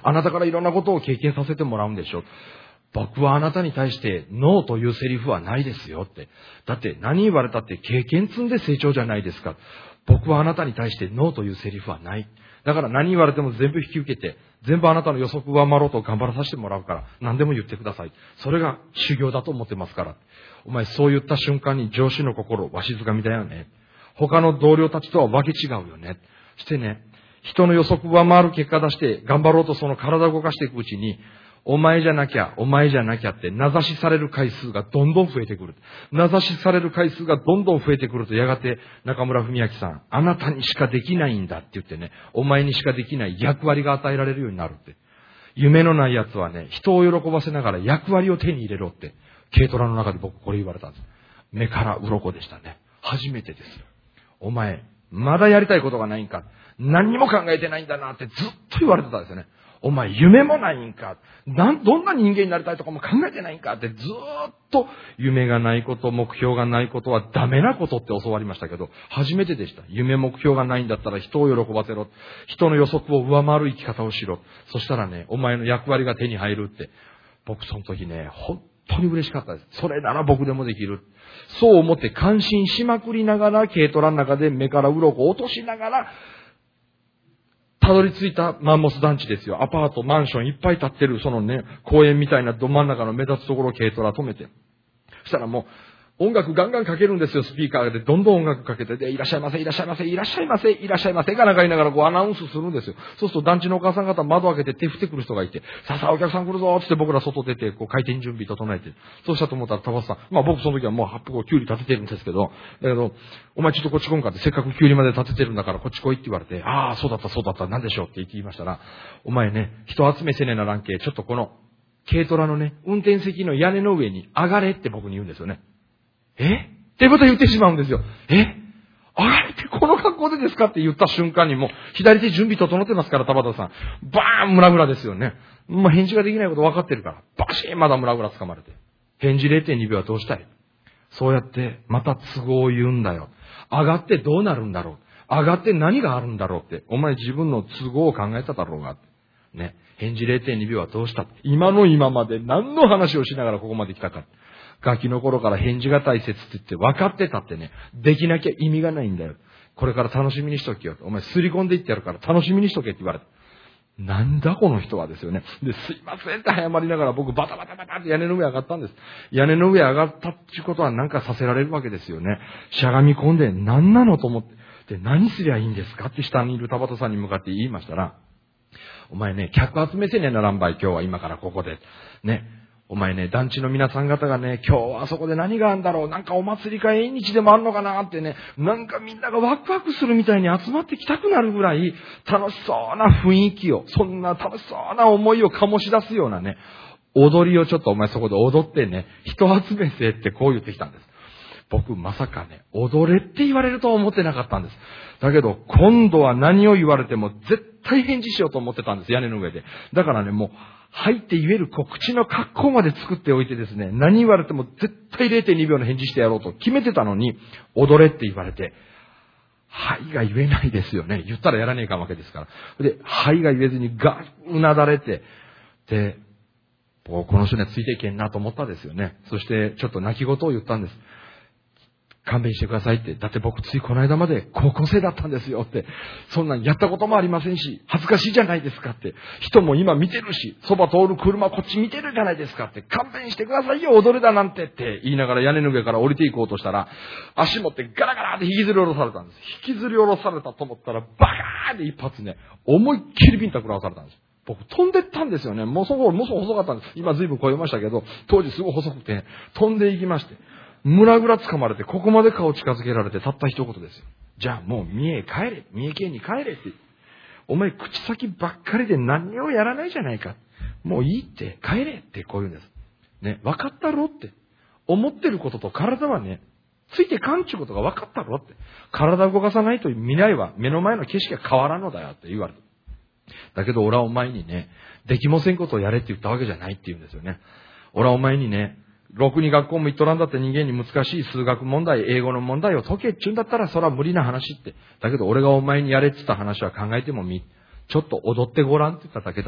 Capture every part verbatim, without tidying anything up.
あなたからいろんなことを経験させてもらうんでしょ。僕はあなたに対してノーというセリフはないですよって。だって何言われたって経験積んで成長じゃないですか。僕はあなたに対してノーというセリフはない。だから何言われても全部引き受けて、全部あなたの予測上回ろうと頑張らさせてもらうから、何でも言ってください。それが修行だと思ってますから。お前そう言った瞬間に上司の心わしづかみだよね。他の同僚たちとはわけ違うよね。してね、人の予測上回る結果出して頑張ろうとその体を動かしていくうちに、お前じゃなきゃ、お前じゃなきゃって名指しされる回数がどんどん増えてくる。名指しされる回数がどんどん増えてくると、やがて中村文明さん、あなたにしかできないんだって言ってね、お前にしかできない役割が与えられるようになるって。夢のない奴はね、人を喜ばせながら役割を手に入れろって、軽トラの中で僕これ言われたんです。目から鱗でしたね。初めてですよ。お前、まだやりたいことがないんか。何にも考えてないんだなってずっと言われてたんですよね。お前夢もないんか。なん、どんな人間になりたいとかも考えてないんかってずっと夢がないこと、目標がないことはダメなことって教わりましたけど、初めてでした。夢目標がないんだったら人を喜ばせろ。人の予測を上回る生き方をしろ。そしたらね、お前の役割が手に入るって。僕その時ね、本当に嬉しかったです。それなら僕でもできる。そう思って感心しまくりながら、軽トラの中で目から鱗を落としながら、たどり着いたマンモス団地ですよ。アパート、マンションいっぱい建ってる、そのね、公園みたいなど真ん中の目立つところを軽トラ止めて。そしたらもう、音楽ガンガンかけるんですよ、スピーカーで。どんどん音楽かけて、で、いらっしゃいませ、いらっしゃいませ、いらっしゃいませ、いらっしゃいませ、がなんか言いながらこうアナウンスするんですよ。そうすると団地のお母さん方窓開けて手振ってくる人がいて、さあさあお客さん来るぞーって僕ら外出て、こう開店準備整えて。そうしたと思ったら、タバスさん、まあ僕その時はもうはっぴゃくキュウリ立ててるんですけど、だけど、お前ちょっとこっち来んかって、せっかくキュウリまで立ててるんだからこっち来いって言われて、ああ、そうだった、そうだった、なんでしょうって言いましたら、お前ね、人集めせねえならんけ、ちょっとこの、軽トラのね、運転席の屋根の上に上がれって僕に言うんですよね。えってこと言ってしまうんですよ。え上がれってこの格好でですかって言った瞬間にもう左手準備整ってますから、田畑さん。バーンムラムラですよね。もう返事ができないこと分かってるから。バシーンまだムラムラ掴まれて。返事 れいてんにびょうはどうしたい？そうやってまた都合を言うんだよ。上がってどうなるんだろう。上がって何があるんだろうって。お前自分の都合を考えただろうが。ね。返事 れいてんにびょうはどうしたって。今の今まで何の話をしながらここまで来たか。ガキの頃から返事が大切って言って分かってたってね、できなきゃ意味がないんだよ。これから楽しみにしときよ。お前すり込んでいってやるから楽しみにしとけって言われた。なんだこの人はですよね。で、すいませんって謝りながら僕バタバタバタって屋根の上上がったんです。屋根の上上がったっていうことはなんかさせられるわけですよね。しゃがみ込んで何なのと思って、で、何すりゃいいんですかって下にいる田畑さんに向かって言いましたら、お前ね、客集めせねえならんばい、今日は今からここで。ね。お前ね、団地の皆さん方がね、今日はあそこで何があるんだろう、なんかお祭りか縁日でもあるのかなってね、なんかみんながワクワクするみたいに集まってきたくなるぐらい、楽しそうな雰囲気を、そんな楽しそうな思いを醸し出すようなね、踊りをちょっとお前そこで踊ってね、人集めせってこう言ってきたんです。僕まさかね、踊れって言われるとは思ってなかったんです。だけど、今度は何を言われても絶対返事しようと思ってたんです、屋根の上で。だからね、もう、はいって言える告知の格好まで作っておいてですね、何言われても絶対 れいてんにびょうの返事してやろうと決めてたのに、踊れって言われて、はいが言えないですよね。言ったらやらねえかんわけですから。で、はいが言えずにガーうなだれて、で、この人にはついていけんなと思ったんですよね。そしてちょっと泣き言を言ったんです。勘弁してくださいって。だって僕ついこの間まで高校生だったんですよって。そんなんやったこともありませんし、恥ずかしいじゃないですかって。人も今見てるし、そば通る車こっち見てるじゃないですかって。勘弁してくださいよ、踊れだなんてって言いながら屋根の上から降りていこうとしたら、足持ってガラガラって引きずり下ろされたんです。引きずり下ろされたと思ったら、バカーって一発ね、思いっきりビンタ食らわされたんです。僕飛んでったんですよね。もうそこ、もうそこ細かったんです。今随分超えましたけど、当時すごい細くて、飛んでいきまして。村ぐら掴まれて、ここまで顔近づけられて、たった一言ですよ。じゃあもう三重帰れ、三重県に帰れって。お前口先ばっかりで何をやらないじゃないか。もういいって帰れってこう言うんです。ね、分かったろって。思ってることと体はね、ついてかんちゅうことが分かったろって。体を動かさないと未来は目の前の景色が変わらんのだよって言われた。だけど俺はお前にね、できもせんことをやれって言ったわけじゃないって言うんですよね。俺はお前にね、ろくに学校も行っとらんだって人間に難しい数学問題、英語の問題を解けっちゅうんだったらそれは無理な話って。だけど俺がお前にやれって言った話は考えてもみ。ちょっと踊ってごらんって言っただけだ。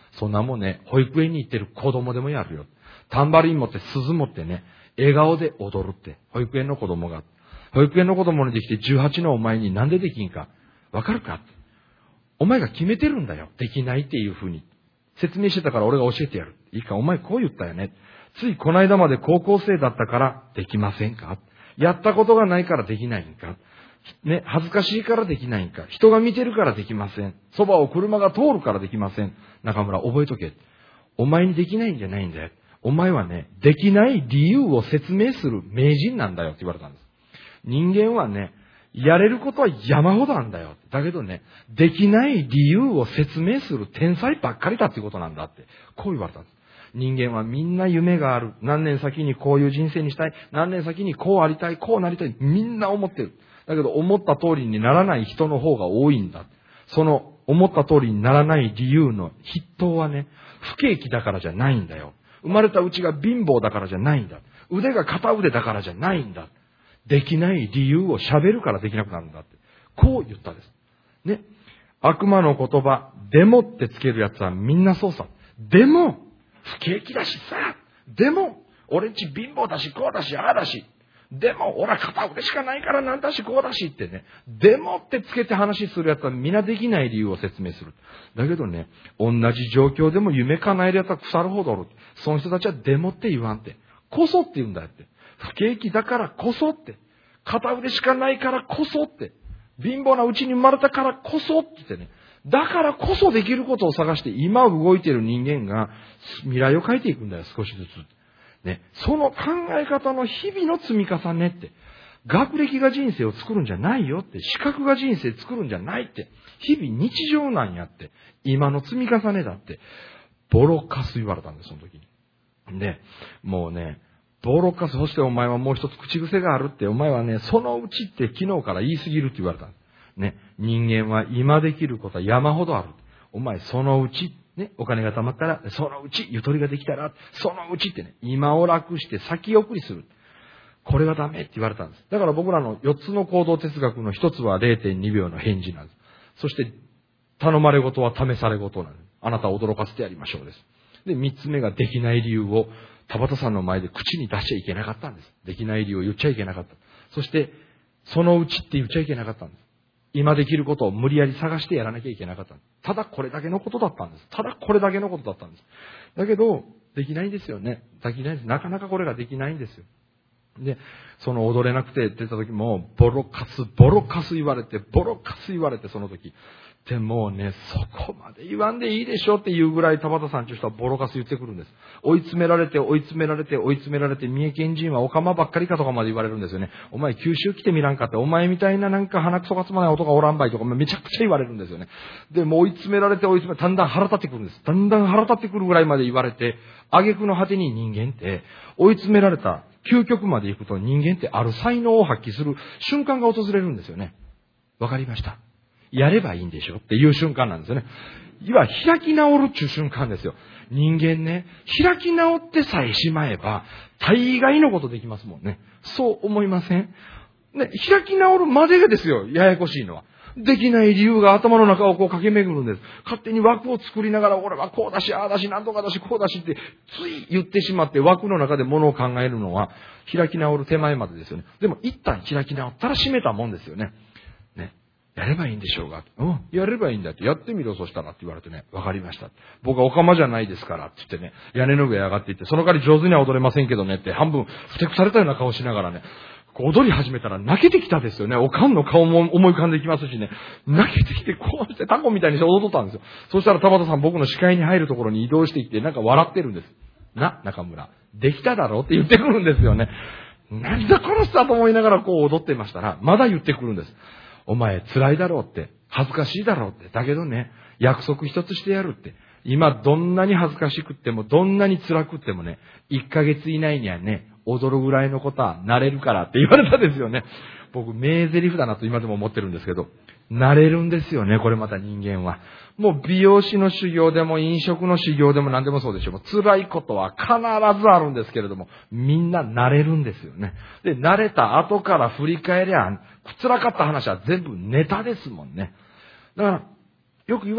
そんなもんね、保育園に行ってる子供でもやるよ。タンバリン持って鈴持ってね、笑顔で踊るって、保育園の子供が。保育園の子供にできてじゅうはちのお前になんでできんか。わかるか？お前が決めてるんだよ。できないっていうふうに。説明してたから俺が教えてやる。いいか、お前こう言ったよね。ついこの間まで高校生だったからできませんか？やったことがないからできないんか？ね、恥ずかしいからできないんか？人が見てるからできません。そばを車が通るからできません。中村、覚えとけ。お前にできないんじゃないんだよ。お前はね、できない理由を説明する名人なんだよって言われたんです。人間はね、やれることは山ほどあるんだよ。だけどね、できない理由を説明する天才ばっかりだってことなんだって、こう言われたんです。人間はみんな夢がある。何年先にこういう人生にしたい。何年先にこうありたい。こうなりたい。みんな思ってる。だけど思った通りにならない人の方が多いんだ。その思った通りにならない理由の筆頭はね、不景気だからじゃないんだよ。生まれたうちが貧乏だからじゃないんだ。腕が片腕だからじゃないんだ。できない理由を喋るからできなくなるんだって。こう言ったんです。ね。悪魔の言葉、でもってつけるやつはみんなそうさ。でも、不景気だしさ。でも、俺んち貧乏だし、こうだし、ああだし。でも、俺は片腕しかないからなんだし、こうだしってね。でもってつけて話するやつはみんなできない理由を説明する。だけどね、同じ状況でも夢叶えるやつは腐るほどおる。その人たちはでもって言わんって。こそって言うんだよって。不景気だからこそって。片腕しかないからこそって。貧乏なうちに生まれたからこそって言ってね。だからこそできることを探して今動いている人間が未来を変えていくんだよ、少しずつ。ね。その考え方の日々の積み重ねって。学歴が人生を作るんじゃないよって。資格が人生作るんじゃないって。日々日常なんやって。今の積み重ねだって。ボロカス言われたんです、その時に。で、もうね、ボロカス、そしてお前はもう一つ口癖があるって、お前はね、そのうちって昨日から言い過ぎるって言われたんです。ね、人間は今できることは山ほどある。お前そのうち、ね、お金が貯まったら、そのうち、ゆとりができたら、そのうちってね、今を楽して先送りする。これがダメって言われたんです。だから僕らのよっつの行動哲学のひとつは れいてんにびょうの返事なんです。そして、頼まれごとは試されごとなんです。あなたを驚かせてやりましょうです。で、みっつめができない理由を田畑さんの前で口に出しちゃいけなかったんです。できない理由を言っちゃいけなかった。そして、そのうちって言っちゃいけなかったんです。今できることを無理やり探してやらなきゃいけなかったんです。ただこれだけのことだったんです。ただこれだけのことだったんです。だけど、できないんですよね。できないです。なかなかこれができないんですよ。で、その踊れなくて出た時も、ボロカス、ボロカス言われて、ボロカス言われて、その時。でもね、そこまで言わんでいいでしょっていうぐらい田畑さんという人はボロカス言ってくるんです。追い詰められて、追い詰められて、追い詰められて、三重県人はオカマばっかりかとかまで言われるんですよね。お前九州来てみらんかって、お前みたいななんか鼻くそがつまない男がおらんばいとかめちゃくちゃ言われるんですよね。で、もう追い詰められて、追い詰め、だんだん腹立ってくるんです。だんだん腹立ってくるぐらいまで言われて、挙句の果てに人間って、追い詰められた究極まで行くと人間ってある才能を発揮する瞬間が訪れるんですよね。わかりました。やればいいんでしょっていう瞬間なんですよね。いわゆる開き直るっていう瞬間ですよ。人間ね、開き直ってさえしまえば、大概のことできますもんね。そう思いません？ね、開き直るまでがですよ、ややこしいのは。できない理由が頭の中をこう駆け巡るんです。勝手に枠を作りながら、俺はこうだし、ああだし、なんとかだし、こうだしって、つい言ってしまって枠の中で物を考えるのは、開き直る手前までですよね。でも一旦開き直ったら閉めたもんですよね。ね。やればいいんでしょうが。うん、やればいいんだって。やってみろ、そしたらって言われてね。わかりました。僕はオカマじゃないですからって言ってね。屋根の上上がっていって、その代わり上手には踊れませんけどねって、半分ふてくされたような顔しながらね。踊り始めたら泣けてきたですよね。おかんの顔も思い浮かんできますしね。泣けてきて、こうしてタコみたいにして踊っとったんですよ。そしたら田畑さん僕の視界に入るところに移動してきて、なんか笑ってるんです。な、中村。できただろって言ってくるんですよね。なんだこの人だと思いながらこう踊ってましたら、まだ言ってくるんです。お前辛いだろうって。恥ずかしいだろうって。だけどね、約束一つしてやるって。今どんなに恥ずかしくっても、どんなに辛くってもね、いっかげつ以内にはね、踊るぐらいのことは慣れるからって言われたんですよね。僕、名台詞だなと今でも思ってるんですけど、慣れるんですよね、これまた人間は。もう美容師の修行でも飲食の修行でも何でもそうでしょう。辛いことは必ずあるんですけれども、みんな慣れるんですよね。で、慣れた後から振り返りゃ、辛かった話は全部ネタですもんね。だから、よく言われたんです。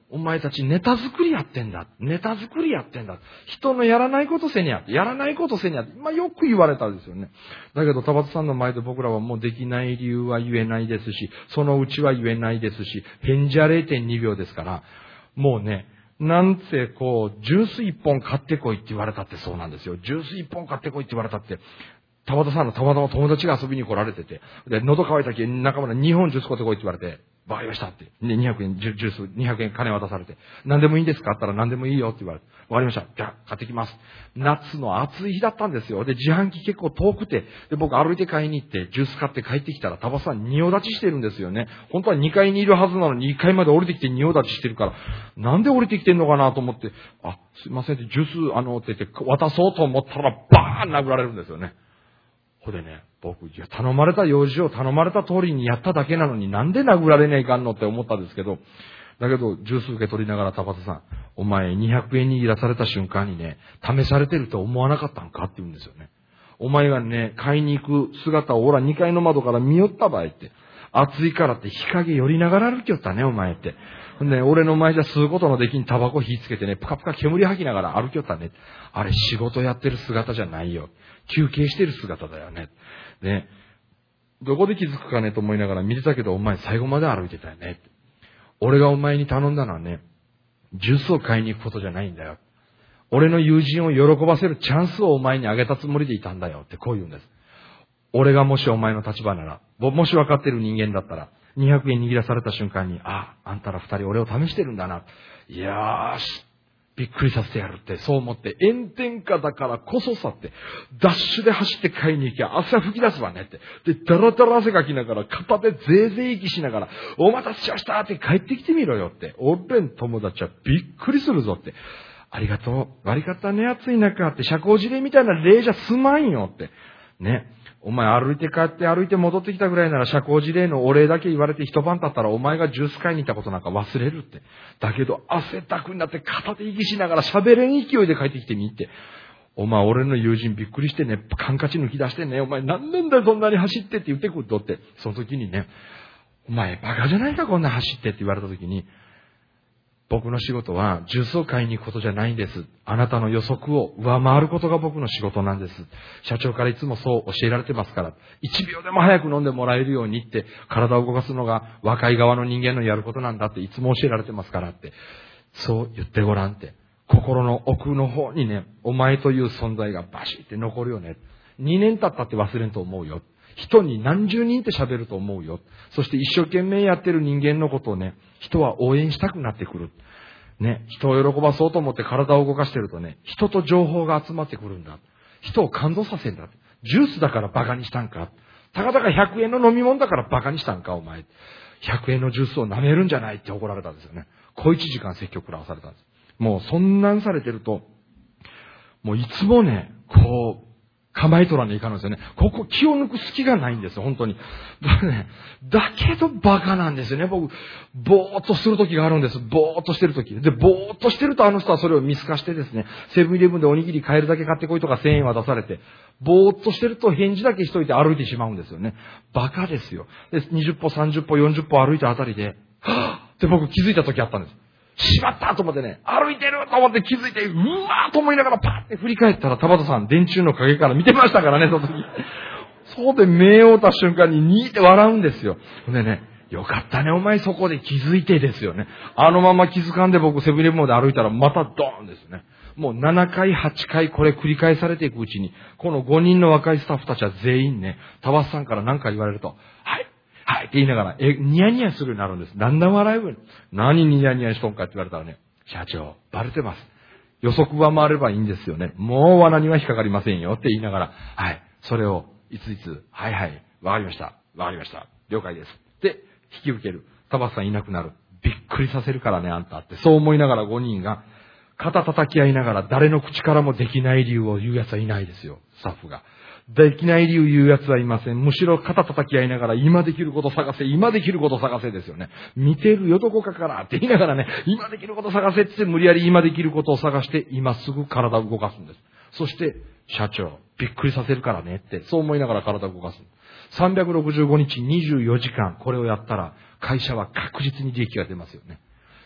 お前たちネタ作りやってんだ。ネタ作りやってんだ。人のやらないことせにゃって。やらないことせにゃって。まあよく言われたんですよね。だけど、田畑さんの前で僕らはもうできない理由は言えないですし、そのうちは言えないですし、返事は れいてんにびょうですから、もうね、なんてこう、ジュースいっぽん買ってこいって言われたってそうなんですよ。ジュースいっぽん買ってこいって言われたって、田畑さんのたまたま友達が遊びに来られてて、で、喉乾いたき仲間ににほんジュース買ってこいって言われて、わかりましたって。で、にひゃくえん、ジュースにひゃくえん金渡されて、何でもいいんですかって言ったら何でもいいよって言われて、わかりました。じゃあ、買ってきます。夏の暑い日だったんですよ。で、自販機結構遠くて、で、僕歩いて買いに行って、ジュース買って帰ってきたら、田畑さん仁王立ちしてるんですよね。本当はにかいにいるはずなのに、いっかいまで降りてきて仁王立ちしてるから、なんで降りてきてんのかなと思って、あ、すいませんって、ジュース、あの、って言って、渡そうと思ったら、バーン殴られるんですよね。これね、僕、いや、頼まれた用事を頼まれた通りにやっただけなのになんで殴られねえかんのって思ったんですけど、だけど、ジュース受け取りながら、田畑さん、お前にひゃくえん握らされた瞬間にね、試されてると思わなかったんかって言うんですよね。お前がね、買いに行く姿を俺はにかいの窓から見よった場合って、暑いからって日陰寄りながら歩きよったね、お前って。ね、俺の前じゃ吸うことのできんタバコ火つけてね、ぷかぷか煙吐きながら歩きよったね。あれ仕事やってる姿じゃないよ。休憩してる姿だよね。ね。どこで気づくかねと思いながら見てたけど、お前最後まで歩いてたよね。俺がお前に頼んだのはね、ジュースを買いに行くことじゃないんだよ。俺の友人を喜ばせるチャンスをお前にあげたつもりでいたんだよってこう言うんです。俺がもしお前の立場なら、もし分かってる人間だったら、にひゃくえん握らされた瞬間に、あ、あんたら二人俺を試してるんだな。いやーし、びっくりさせてやるって、そう思って、炎天下だからこそさって、ダッシュで走って買いに行きゃ汗吹き出すわねって。で、ダラダラ汗かきながら、片手ぜいぜい息しながら、お待たせしましたって帰ってきてみろよって。俺ん友達はびっくりするぞって。ありがとう。悪かったね、暑い中って。社交辞令みたいな例じゃすまんよって。ね。お前歩いて帰って歩いて戻ってきたぐらいなら社交辞令のお礼だけ言われて一晩経ったらお前がジュース買いに行ったことなんか忘れるって。だけど汗だくになって片手息しながら喋れん勢いで帰ってきてみって。お前俺の友人びっくりしてね、カンカチ抜き出してね、お前何年だよそんなに走ってって言ってくるとって。その時にね、お前バカじゃないかこんな走ってって言われた時に、僕の仕事はジュースを買いに行くことじゃないんです。あなたの予測を上回ることが僕の仕事なんです。社長からいつもそう教えられてますから、いちびょうでも早く飲んでもらえるようにって体を動かすのが若い側の人間のやることなんだっていつも教えられてますからって。そう言ってごらんって。心の奥の方にね、お前という存在がバシって残るよね。にねん経ったって忘れんと思うよ。人に何十人って喋ると思うよ。そして一生懸命やってる人間のことをね、人は応援したくなってくる。ね、人を喜ばそうと思って体を動かしてるとね、人と情報が集まってくるんだ。人を感動させるんだ。ジュースだからバカにしたんか。たかだかひゃくえんの飲み物だからバカにしたんか、お前。ひゃくえんのジュースを舐めるんじゃないって怒られたんですよね。小一時間説教食らわされたんです。もうそんなんされてると、もういつもね、こう、構えとらねいかんのですよね。ここ気を抜く隙がないんですよ、本当に。だね、だけどバカなんですよね、僕。ぼーっとする時があるんです。ぼーっとしてる時。で、ぼーっとしてるとあの人はそれを見透かしてですね、セブンイレブンでおにぎり買えるだけ買ってこいとかせんえんは出されて、ぼーっとしてると返事だけしといて歩いてしまうんですよね。バカですよ。で、にじゅっぽ、さんじゅっぽ、よんじゅっぽ歩いたあたりで、はぁって僕気づいた時あったんです。しまったと思ってね、歩いてると思って気づいて、うわーと思いながらパーって振り返ったら、田畑さん、電柱の影から見てましたからね、その時。そうで目を追った瞬間ににーって笑うんですよ。でね、よかったね、お前そこで気づいてですよね。あのまま気づかんで僕セブンイレブンまで歩いたらまたドーンですね。もうななかい、はちかいこれ繰り返されていくうちに、このごにんの若いスタッフたちは全員ね、田畑さんから何か言われると、はい。はいって言いながら、え、ニヤニヤするようになるんです。だんだん笑うよ。何ニヤニヤしとんかって言われたらね、社長、バレてます。予測上回ればいいんですよね。もう罠には引っかかりませんよって言いながら、はい、それをいついつ、はいはい、わかりました。わかりました。了解です。で、引き受ける。田畑さんいなくなる。びっくりさせるからね、あんたって。そう思いながらごにんが、肩叩き合いながら誰の口からもできない理由を言う奴はいないですよ、スタッフが。できない理由言う奴はいません。むしろ肩叩き合いながら今できること探せ、今できること探せですよね。見てるよどこかからって言いながらね、今できること探せって無理やり今できることを探して今すぐ体を動かすんです。そして社長、びっくりさせるからねって、そう思いながら体を動かす。さんびゃくろくじゅうごにちにじゅうよじかんこれをやったら会社は確実に利益が出ますよね。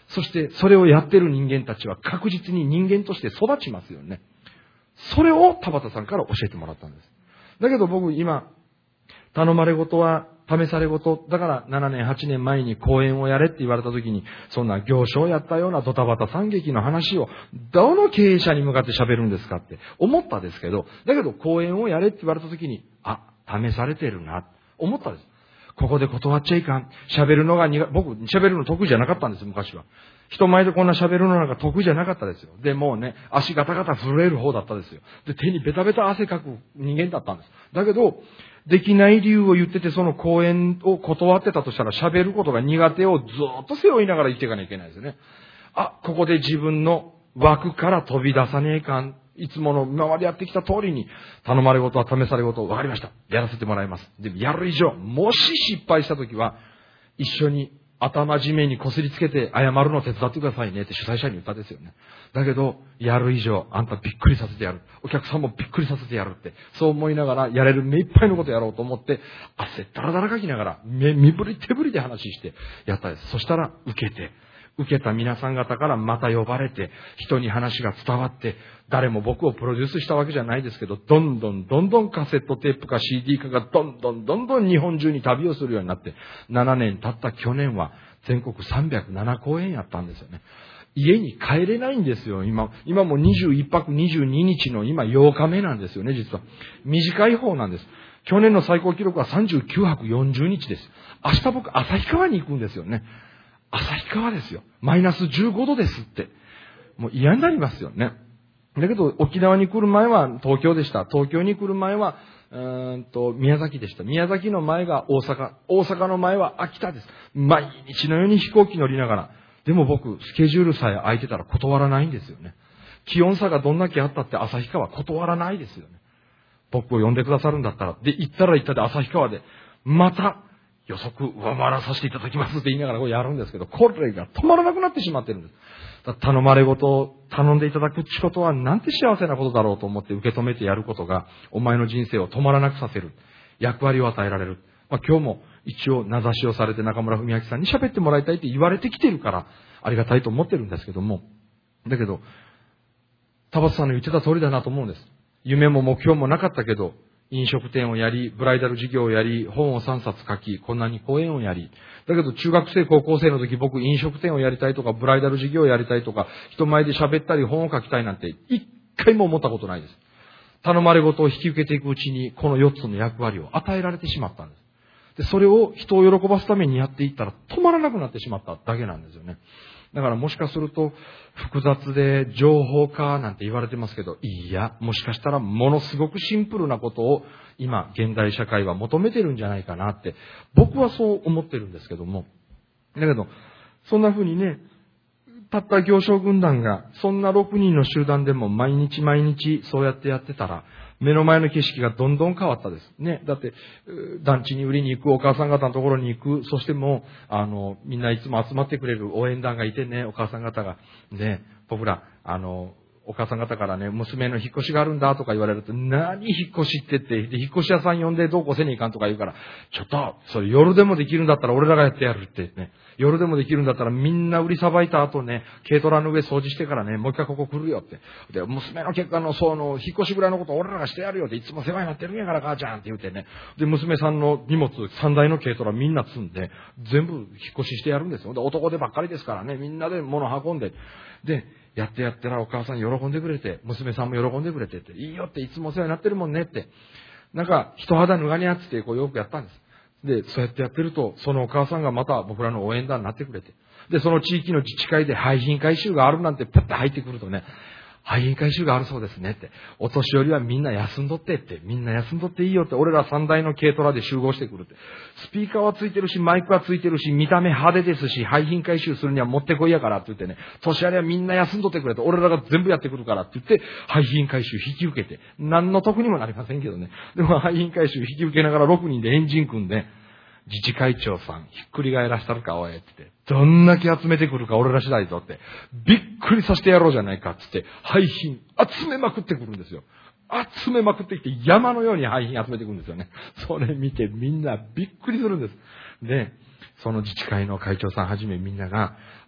そしてそれをやってる人間たちは確実に人間として育ちますよね。それを田畑さんから教えてもらったんです。だけど僕今、頼まれごとは試されごと、だからななねん、はちねんまえに講演をやれって言われた時に、そんな行商をやったようなドタバタ惨劇の話を、どの経営者に向かって喋るんですかって思ったんですけど、だけど講演をやれって言われた時に、あ、試されてるな、思ったんです。ここで断っちゃいかん。喋るのが苦、僕喋るの得意じゃなかったんです、昔は。人前でこんな喋るのなんか得意じゃなかったですよ。で、もうね、足ガタガタ震える方だったですよ。で、手にベタベタ汗かく人間だったんです。だけど、できない理由を言ってて、その講演を断ってたとしたら、喋ることが苦手をずっと背負いながら生きていかなきゃいけないですよね。あ、ここで自分の枠から飛び出さねえかん。いつもの今までやってきた通りに、頼まれごとは試されごと、わかりました。やらせてもらいます。でも、やる以上、もし失敗したときは、一緒に頭地面にこすりつけて謝るのを手伝ってくださいねって主催者に言ったんですよね。だけど、やる以上、あんたびっくりさせてやる。お客さんもびっくりさせてやるって。そう思いながら、やれる目いっぱいのことやろうと思って、汗だらだらかきながら、目、身振り手振りで話してやったんです。そしたら、受けて、受けた皆さん方からまた呼ばれて、人に話が伝わって、誰も僕をプロデュースしたわけじゃないですけど、どんどんどんどんカセットテープか シーディー かがどんどんどんどん日本中に旅をするようになって、ななねん経った去年は全国さんびゃくななこうえんやったんですよね。家に帰れないんですよ、今。今もにじゅういっぱくにじゅうににちの今ようかめなんですよね、実は。短い方なんです。去年の最高記録はさんじゅうきゅうはくよんじゅうにちです。明日僕、旭川に行くんですよね。旭川ですよ。マイナスじゅうごどですって。もう嫌になりますよね。だけど、沖縄に来る前は東京でした。東京に来る前は、うーんと、宮崎でした。宮崎の前が大阪。大阪の前は秋田です。毎日のように飛行機乗りながら。でも僕、スケジュールさえ空いてたら断らないんですよね。気温差がどんだけあったって旭川断らないですよね。僕を呼んでくださるんだったら。で、行ったら行ったで旭川で、また、予測上回らさせていただきますって言いながらこうやるんですけど、これが止まらなくなってしまってるんです。だ頼まれごとを頼んでいただく仕事はなんて幸せなことだろうと思って受け止めてやることが、お前の人生を止まらなくさせる。役割を与えられる。まあ、今日も一応名指しをされて中村文明さんに喋ってもらいたいって言われてきてるから、ありがたいと思ってるんですけども。だけど、田畑さんの言ってた通りだなと思うんです。夢も目標もなかったけど、飲食店をやり、ブライダル事業をやり、本をさんさつ書き、こんなに講演をやり。だけど中学生、高校生の時僕飲食店をやりたいとか、ブライダル事業をやりたいとか、人前で喋ったり本を書きたいなんて一回も思ったことないです。頼まれごとを引き受けていくうちに、このよっつの役割を与えられてしまったんです。で、それを人を喜ばすためにやっていったら止まらなくなってしまっただけなんですよね。だからもしかすると複雑で情報化なんて言われてますけど、いや、もしかしたらものすごくシンプルなことを今現代社会は求めてるんじゃないかなって僕はそう思ってるんですけども。だけど、そんな風にね、たった行商軍団がそんなろくにんの集団でも毎日毎日そうやってやってたら、目の前の景色がどんどん変わったです。ね。だって、団地に売りに行く、お母さん方のところに行く、そしてもう、あの、みんないつも集まってくれる応援団がいてね、お母さん方が、ね、僕ら、あの、お母さん方からね、娘の引っ越しがあるんだとか言われると、何引っ越しってって、で、引っ越し屋さん呼んでどうこうせにいかんとか言うから、ちょっと、それ夜でもできるんだったら俺らがやってやるってね。夜でもできるんだったらみんな売りさばいた後ね、軽トラの上掃除してからね、もう一回ここ来るよって。で、娘の結果のその、引っ越しぐらいのこと俺らがしてやるよって、いつも世話になってるんやから母ちゃんって言ってね。で、娘さんの荷物さんだいの軽トラみんな積んで、全部引っ越ししてやるんですよ。で、男でばっかりですからね、みんなで物運んで。で、やってやってらお母さん喜んでくれて、娘さんも喜んでくれてって、いいよっていつもお世話になってるもんねって。なんか、人肌脱がにゃってってこうよくやったんです。で、そうやってやってると、そのお母さんがまた僕らの応援団になってくれて。で、その地域の自治会で廃品回収があるなんてパッと入ってくるとね、廃品回収があるそうですねって。お年寄りはみんな休んどってって。みんな休んどっていいよって。俺ら三台の軽トラで集合してくるって。スピーカーはついてるし、マイクはついてるし、見た目派手ですし、廃品回収するにはもってこいやからって言ってね、年寄りはみんな休んどってくれと。俺らが全部やってくるからって言って、廃品回収引き受けて。何の得にもなりませんけどね。でも廃品回収引き受けながらろくにんでエンジン組んで、自治会長さん、ひっくり返らしたるか、おい、って。どんだけ集めてくるか、俺ら次第ぞって。びっくりさせてやろうじゃないか、つって、廃品、集めまくってくるんですよ。集めまくってきて、山のように廃品集めてくるんですよね。それ見てみんなびっくりするんです。で、その自治会の会長さんはじめみんなが、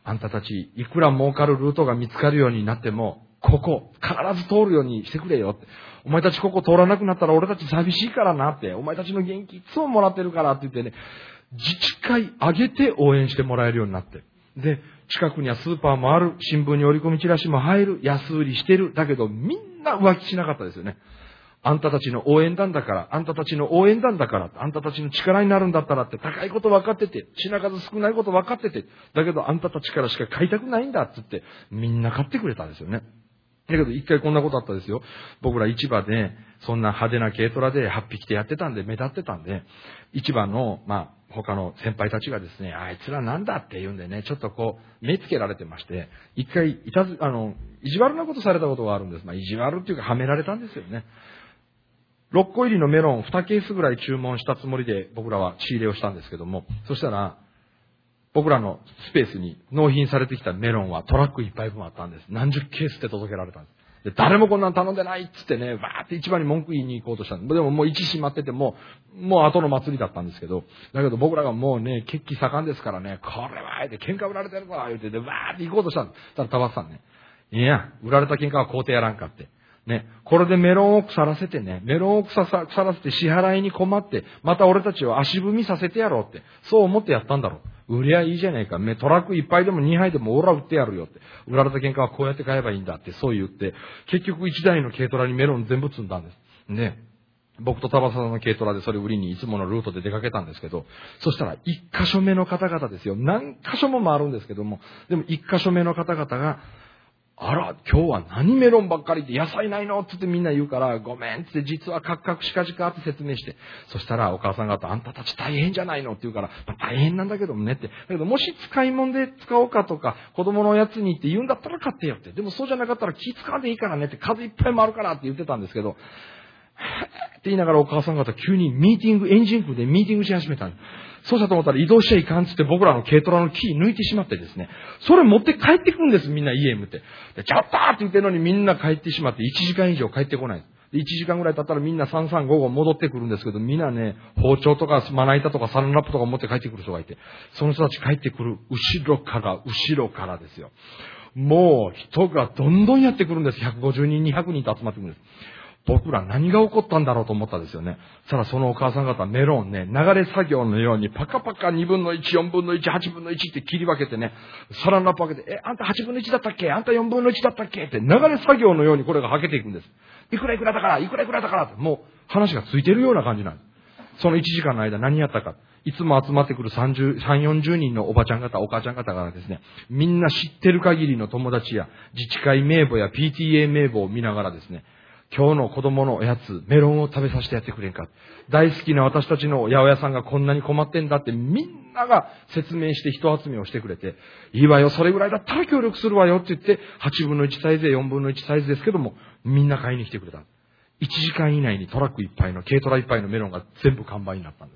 あんたたち、いくら儲かるルートが見つかるようになっても、ここ、必ず通るようにしてくれよって。お前たちここ通らなくなったら俺たち寂しいからなって。お前たちの元気いつももらってるからって言ってね、自治会上げて応援してもらえるようになって。で、近くにはスーパーもある、新聞に折り込みチラシも入る、安売りしてる。だけどみんな浮気しなかったですよね。あんたたちの応援団だから、あんたたちの応援団だから、あんたたちの力になるんだったらって高いこと分かってて、品数少ないこと分かってて、だけどあんたたちからしか買いたくないんだって言って、みんな買ってくれたんですよね。だけど一回こんなことあったですよ。僕ら市場で、そんな派手な軽トラではっぴきてやってたんで、目立ってたんで、市場の、まあ、他の先輩たちがですね、あいつらなんだって言うんでね、ちょっとこう、目つけられてまして、一回、いたず、あの、意地悪なことされたことがあるんです。まあ、意地悪っていうか、はめられたんですよね。ろっこ入りのメロンにケースぐらい注文したつもりで僕らは仕入れをしたんですけども、そしたら、僕らのスペースに納品されてきたメロンはトラックいっぱい分あったんです。何十ケースって届けられたんです。で、誰もこんなん頼んでないっつってね、バーって市場に文句言いに行こうとしたんです。でももう市閉まっててもう、もう後の祭りだったんですけど、だけど僕らがもうね、血気盛んですからね、これは、って喧嘩売られてるから言って、で、バーって行こうとしたんです。ただ、田畑さんね、いや、売られた喧嘩は買うてやらんかって。ね、これでメロンを腐らせてね、メロンを腐らせて支払いに困って、また俺たちを足踏みさせてやろうって、そう思ってやったんだろう。売りゃいいじゃないか。トラックいっぱいでもにはいでもオーラ売ってやるよって。売られた喧嘩はこうやって買えばいいんだって、そう言って、結局いちだいの軽トラにメロン全部積んだんです。ね。僕と田畑さんの軽トラでそれ売りにいつものルートで出かけたんですけど、そしたら一箇所目の方々ですよ。何箇所も回るんですけども、でも一箇所目の方々が、あら、今日は何メロンばっかりで野菜ないのって言ってみんな言うから、ごめんって実はカクカクシカジカって説明して、そしたらお母さん方、あんたたち大変じゃないのって言うから、まあ、大変なんだけどもねって。だけどもし使い物で使おうかとか、子供のおやつにって言うんだったら買ってよって。でもそうじゃなかったら気使わんでいいからねって、数いっぱいもあるからって言ってたんですけど、って言いながらお母さん方急にミーティング、エンジン組でミーティングし始めたんです。そうしたと思ったら移動しちゃいかんつって僕らの軽トラのキー抜いてしまってですね。それ持って帰ってくるんです、みんな家へ向って。で、ちょっとって言ってるのにみんな帰ってしまっていちじかん以上帰ってこない。で、いちじかんぐらい経ったらみんなさんさんごご戻ってくるんですけど、みんなね、包丁とかまな板とかサランラップとか持って帰ってくる人がいて、その人たち帰ってくる後ろから、後ろからですよ。もう人がどんどんやってくるんです。ひゃくごじゅうにん、にひゃくにんと集まってくるんです。僕ら何が起こったんだろうと思ったんですよね。ただそのお母さん方メロンね、流れ作業のようにパカパカにぶんのいち、よんぶんのいち、はちぶんのいちって切り分けてね、サランラップ分けて、え、あんたはちぶんのいちだったっけ？あんたよんぶんのいちだったっけ？って流れ作業のようにこれがはけていくんです。いくらいくらだから、いくらいくらだからって、もう話がついてるような感じなんです。そのいちじかんの間何やったか。いつも集まってくるさんじゅう、さん、よんじゅうにんのおばちゃん方、お母ちゃん方がですね、みんな知ってる限りの友達や自治会名簿や ピーティーエー 名簿を見ながらですね、今日の子供のおやつ、メロンを食べさせてやってくれんか。大好きな私たちの八百屋さんがこんなに困ってんだってみんなが説明して人集めをしてくれて、いいわよ、それぐらいだったら協力するわよって言って、はちぶんのいちサイズやよんぶんのいちサイズですけども、みんな買いに来てくれた。いちじかん以内にトラックいっぱいの、軽トラいっぱいのメロンが全部完売になったんです。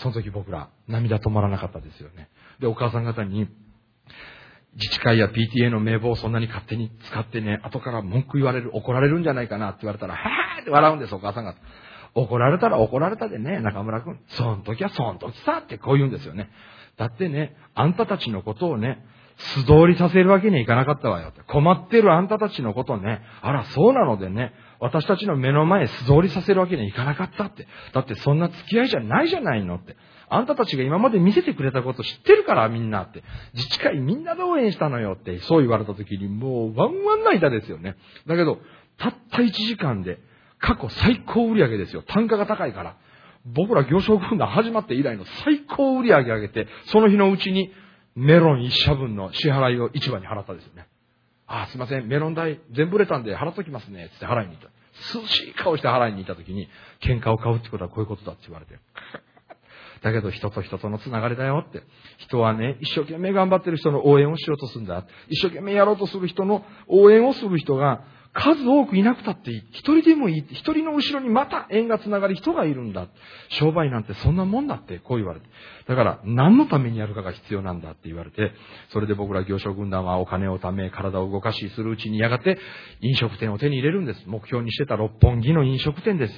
その時僕ら、涙止まらなかったですよね。で、お母さん方に、自治会や ピーティーエー の名簿をそんなに勝手に使ってね、後から文句言われる、怒られるんじゃないかなって言われたら、はぁーって笑うんです、お母さんが。怒られたら怒られたでね、中村くん。その時はその時さってこう言うんですよね。だってね、あんたたちのことをね、素通りさせるわけにはいかなかったわよって。困ってるあんたたちのことね、あら、そうなのでね、私たちの目の前素通りさせるわけにはいかなかったって。だってそんな付き合いじゃないじゃないのって。あんたたちが今まで見せてくれたこと知ってるからみんなって。自治会みんなで応援したのよって、そう言われた時にもうワンワン泣いたですよね。だけど、たったいちじかんで過去最高売上ですよ。単価が高いから。僕ら行商軍団始まって以来の最高売上上げて、その日のうちにメロン一社分の支払いを市場に払ったですよね。ああ、すいません、メロン代全部売れたんで払っときますね、つって払いに行った。涼しい顔して払いに行った時に、喧嘩を買うってことはこういうことだって言われて。だけど人と人とのつながりだよって。人はね、一生懸命頑張ってる人の応援をしようとするんだ。一生懸命やろうとする人の応援をする人が数多くいなくたっていい。一人でもいい。一人の後ろにまた縁がつながる人がいるんだ。商売なんてそんなもんだってこう言われて。だから何のためにやるかが必要なんだって言われて、それで僕ら行商軍団はお金を貯め、体を動かしするうちにやがて飲食店を手に入れるんです。目標にしてた六本木の飲食店ですよ。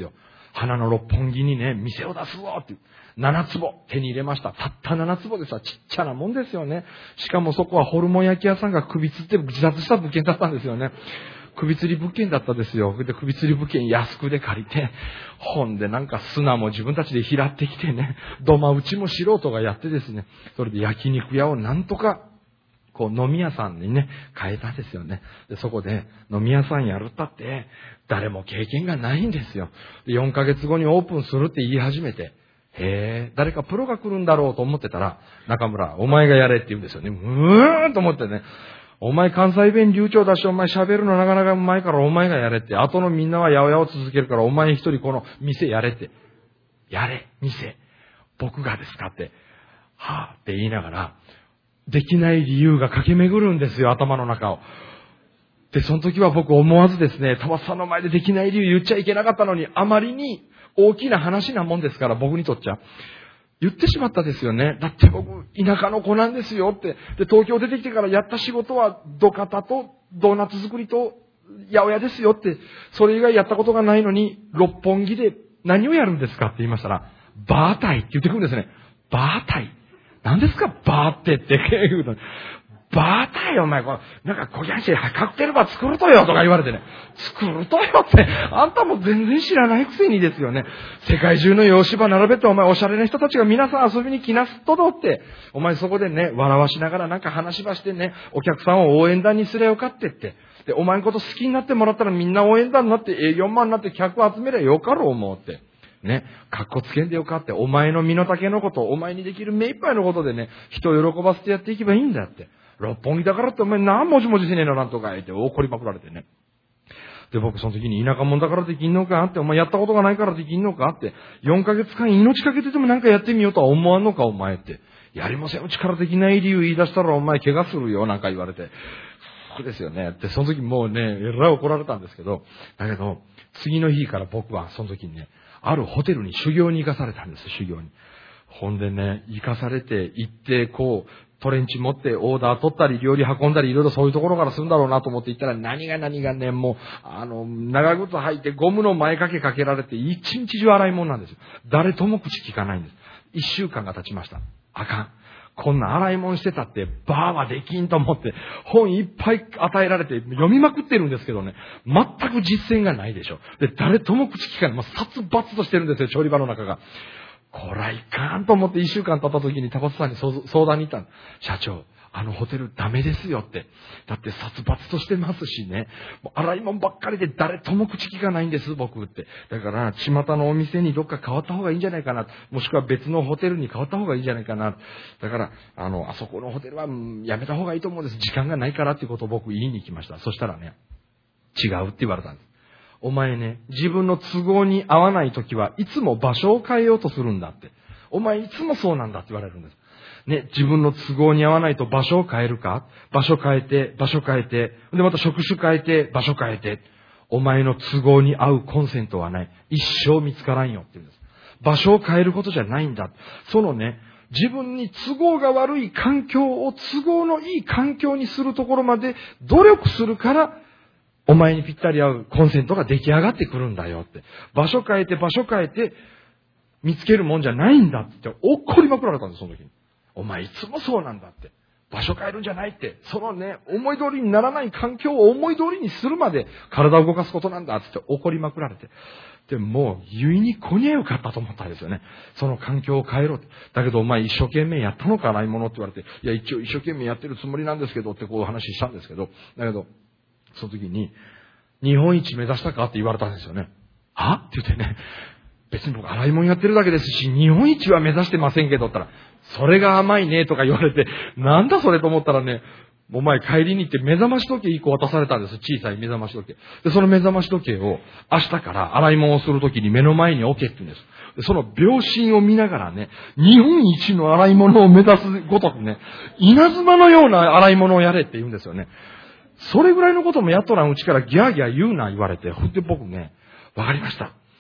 花の六本木にね、店を出すぞって。なな坪手に入れました。たったなな坪でさ、ちっちゃなもんですよね。しかもそこはホルモン焼き屋さんが首吊って自殺した物件だったんですよね。首吊り物件だったですよ。で、首吊り物件安くで借りて、ほんでなんか砂も自分たちで拾ってきてね、土間打ちも素人がやってですね、それで焼肉屋をなんとか、こう飲み屋さんにね、変えたんですよね。で、そこで飲み屋さんやるったって、誰も経験がないんですよ。で、よんかげつごにオープンするって言い始めて、へえ、誰かプロが来るんだろうと思ってたら、中村、お前がやれって言うんですよね。うーんと思ってね。お前関西弁流暢だし、お前喋るのなかなかうまいからお前がやれって。後のみんなはやおやお続けるからお前一人この店やれって。やれ、店。僕がですかって。はぁって言いながら、できない理由が駆け巡るんですよ、頭の中を。で、その時は僕思わずですね、玉さんの前でできない理由言っちゃいけなかったのに、あまりに大きな話なもんですから、僕にとっちゃ。言ってしまったですよね。だって僕、田舎の子なんですよって。で、東京出てきてからやった仕事は、土方とドーナツ作りと八百屋ですよって。それ以外やったことがないのに、六本木で何をやるんですかって言いましたら、バータイって言ってくるんですね。バータイ。何ですかバーってって言うの。バータイお前、こうなんかこぎゃんしカクテルバー作るとよとか言われてね。作るとよって、あんたも全然知らないくせにですよね。世界中の洋芝並べてお前おしゃれな人たちが皆さん遊びに来なすとどって、お前そこでね、笑わしながらなんか話ばしてね、お客さんを応援団にすれよかってって。で、お前のこと好きになってもらったらみんな応援団になって営業マンになって客集めりゃよかろう思うって。ね、かっこつけんでよかって、お前の身の丈のこと、お前にできる目いっぱいのことでね、人を喜ばせてやっていけばいいんだって。六本木だからってお前何文字文字せねえのなんとか言って怒りまくられてね。で、僕その時に田舎者だからできんのかって、お前やったことがないからできんのかって、よんかげつかん命かけてでもなんかやってみようとは思わんのかお前って。やりません、力できない理由言い出したらお前怪我するよなんか言われて。そうですよね。で、その時もうね、えらい怒られたんですけど、だけど、次の日から僕はその時にね、あるホテルに修行に行かされたんですよ、修行に。ほんでね、行かされて、行って、こう、トレンチ持ってオーダー取ったり、料理運んだり、いろいろそういうところからするんだろうなと思って行ったら、何が何がね、もう、あの、長靴履いてゴムの前掛けかけられて、一日中洗い物なんですよ。誰とも口聞かないんです。一週間が経ちました。あかん。こんな洗い物してたって、バーはできんと思って、本いっぱい与えられて、読みまくってるんですけどね、全く実践がないでしょ。で、誰とも口聞かない。もう殺伐としてるんですよ、調理場の中が。こらいかんと思って一週間経った時に田畑さんに相談に行ったの。社長、あのホテルダメですよって。だって殺伐としてますしね。もう洗い物ばっかりで誰とも口聞かないんです、僕って。だから、巷のお店にどっか変わった方がいいんじゃないかな。もしくは別のホテルに変わった方がいいんじゃないかな。だから、あの、あそこのホテルはやめた方がいいと思うんです。時間がないからっていうことを僕言いに行きました。そしたらね、違うって言われたんです。お前ね、自分の都合に合わないときはいつも場所を変えようとするんだって。お前いつもそうなんだって言われるんです。ね、自分の都合に合わないと場所を変えるか？場所変えて、場所変えて、でまた職種変えて、場所変えて。お前の都合に合うコンセントはない。一生見つからんよって言うんです。場所を変えることじゃないんだ。そのね、自分に都合が悪い環境を都合のいい環境にするところまで努力するから、お前にぴったり合うコンセントが出来上がってくるんだよって。場所変えて場所変えて見つけるもんじゃないんだって怒りまくられたんです、その時に。お前いつもそうなんだって。場所変えるんじゃないって。そのね、思い通りにならない環境を思い通りにするまで体を動かすことなんだって怒りまくられて。で、もう、言いに来にゃよかったと思ったんですよね。その環境を変えろって。だけどお前一生懸命やったのか洗い物って言われて、いや一応一生懸命やってるつもりなんですけどってこう話したんですけど、だけど、その時に、日本一目指したかって言われたんですよね。はって言ってね、別に僕洗い物やってるだけですし、日本一は目指してませんけどって言ったら、それが甘いねとか言われて、なんだそれと思ったらね、お前帰りに行って目覚まし時計一個渡されたんです。小さい目覚まし時計。で、その目覚まし時計を明日から洗い物をする時に目の前に置けって言うんです。で、その秒針を見ながらね、日本一の洗い物を目指すごとくね、稲妻のような洗い物をやれって言うんですよね。それぐらいのこともやっとらんうちからギャーギャー言うな言われて、ほんで僕ね、わかりました。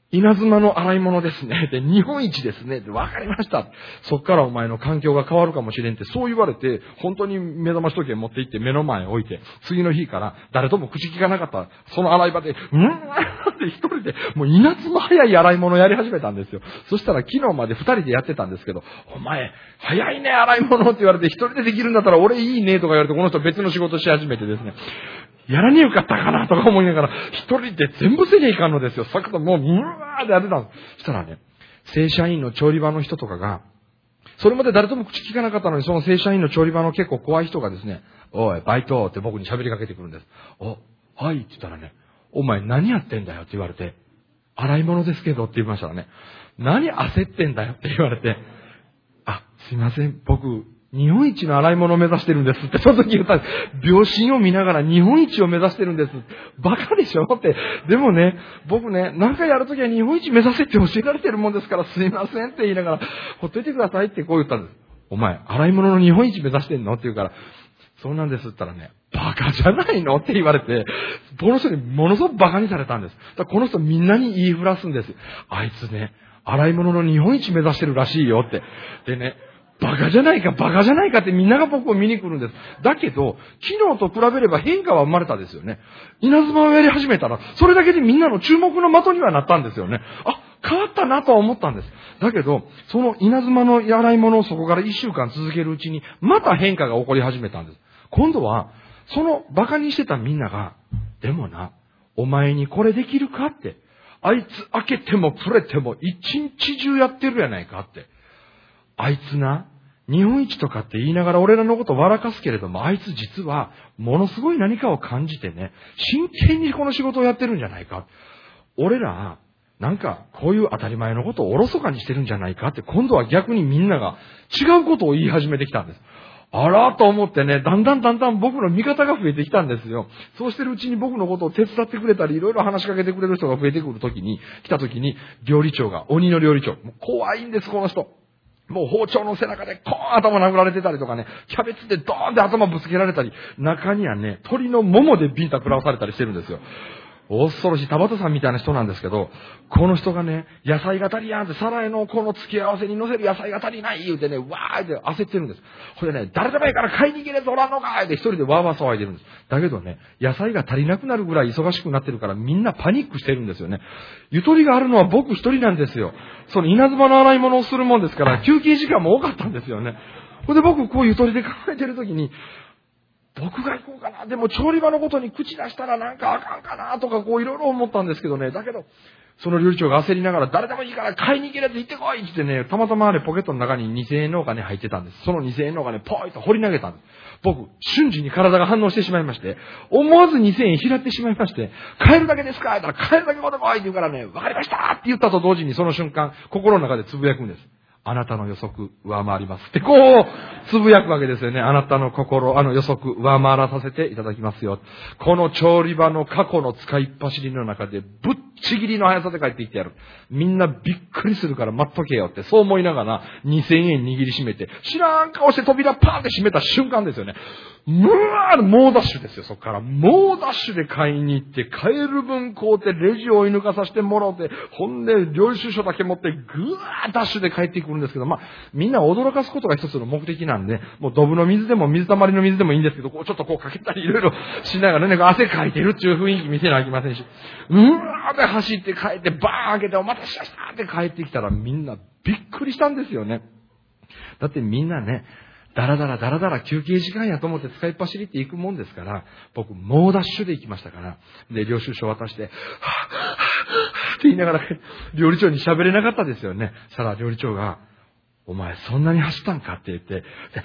稲妻の洗い物ですね。で、日本一ですね。で、わかりました。そっからお前の環境が変わるかもしれんって、そう言われて、本当に目覚まし時計持って行って目の前に置いて、次の日から誰とも口聞かなかった、その洗い場で、うんーって一人で、もう稲妻早い洗い物をやり始めたんですよ。そしたら昨日まで二人でやってたんですけど、お前、早いね、洗い物って言われて、一人でできるんだったら俺いいねとか言われて、この人別の仕事し始めてですね。やらによかったかなとか思いながら、一人で全部せにゃいかんのですよ。さっきともう、うわーってやってたんです。そしたらね、正社員の調理場の人とかが、それまで誰とも口聞かなかったのに、その正社員の調理場の結構怖い人がですね、おい、バイトって僕に喋りかけてくるんです。お、はいって言ったらね、お前何やってんだよって言われて、洗い物ですけどって言いましたらね、何焦ってんだよって言われて、あ、すいません、僕、日本一の洗い物を目指してるんですって、その時言ったんです。秒針を見ながら日本一を目指してるんです。バカでしょって。でもね、僕ね、何かやるときは日本一目指せって教えられてるもんですから、すいませんって言いながら、ほっといてくださいってこう言ったんです。お前、洗い物の日本一目指してんのって言うから、そうなんですって言ったらね、バカじゃないのって言われて、この人にものすごくバカにされたんです。だからこの人みんなに言いふらすんです。あいつね、洗い物の日本一目指してるらしいよって。でね、バカじゃないか、バカじゃないかってみんなが僕を見に来るんです。だけど、昨日と比べれば変化は生まれたですよね。稲妻をやり始めたら、それだけでみんなの注目の的にはなったんですよね。あ、変わったなとは思ったんです。だけど、その稲妻の洗い物をそこから一週間続けるうちに、また変化が起こり始めたんです。今度は、そのバカにしてたみんなが、でもな、お前にこれできるかって。あいつ開けてもプレても一日中やってるやないかって。あいつな、日本一とかって言いながら俺らのことを笑かすけれども、あいつ実はものすごい何かを感じてね、真剣にこの仕事をやってるんじゃないか。俺ら、なんかこういう当たり前のことをおろそかにしてるんじゃないかって、今度は逆にみんなが違うことを言い始めてきたんです。あらと思ってね、だんだんだんだん僕の味方が増えてきたんですよ。そうしてるうちに僕のことを手伝ってくれたり、いろいろ話しかけてくれる人が増えてくるときに、来たときに、料理長が、鬼の料理長。もう怖いんです、この人。もう包丁の背中でコーン頭殴られてたりとかね、キャベツでドーンで頭ぶつけられたり、中にはね、鳥のももでビンタ食らわされたりしてるんですよ。恐ろしい田畑さんみたいな人なんですけど、この人がね、野菜が足りやんって、サラエのこの付け合わせに乗せる野菜が足りない言うてね、わーって焦ってるんです。これね、誰でもいいから買いに行けねえぞおらんのかいって一人でわーわー騒いでるんです。だけどね、野菜が足りなくなるぐらい忙しくなってるからみんなパニックしてるんですよね。ゆとりがあるのは僕一人なんですよ。その稲妻の洗い物をするもんですから、休憩時間も多かったんですよね。それで僕こうゆとりで考えてるときに、僕が行こうかな。でも調理場のことに口出したらなんかあかんかなとかこういろいろ思ったんですけどね。だけど、その料理長が焦りながら誰でもいいから買いに行けるやつ行ってこいって言ってね、たまたまあれポケットの中ににせんえんのお金入ってたんです。そのにせんえんのお金ポイと掘り投げたんです。僕、瞬時に体が反応してしまいまして、思わずにせんえん拾ってしまいまして、買えるだけですかって言ったら買えるだけこでこいって言うからね、わかりましたって言ったと同時にその瞬間、心の中でつぶやくんです。あなたの予測上回りますってこうつぶやくわけですよね。あなたの心、あの予測上回らさせていただきますよ。この調理場の過去の使いっ走りの中でぶっちぎりの速さで帰っていってやる。みんなびっくりするから待っとけよってそう思いながらにせんえん握りしめて知らん顔して扉パーンって閉めた瞬間ですよね。うわー猛ダッシュですよ。そっから猛ダッシュで買いに行って買える分買うてレジを追い抜かさせてもらうて、ほんで領収書だけ持ってぐわーダッシュで帰ってくるんですけど、まあみんなを驚かすことが一つの目的なんで、もうドブの水でも水たまりの水でもいいんですけど、こうちょっとこうかけたりいろいろしながらね、汗かいてるっていう雰囲気見せなきゃいけませんし、うわーって走って帰ってバーン開けてお待たせしましたって帰ってきたらみんなびっくりしたんですよね。だってみんなね、だらだらだらだら休憩時間やと思って使いっ走りって行くもんですから、僕猛ダッシュで行きましたから、で領収書渡して、はぁ、はぁ、はぁって言いながら料理長に喋れなかったですよね。そしたら料理長が、お前そんなに走ったんかって言って、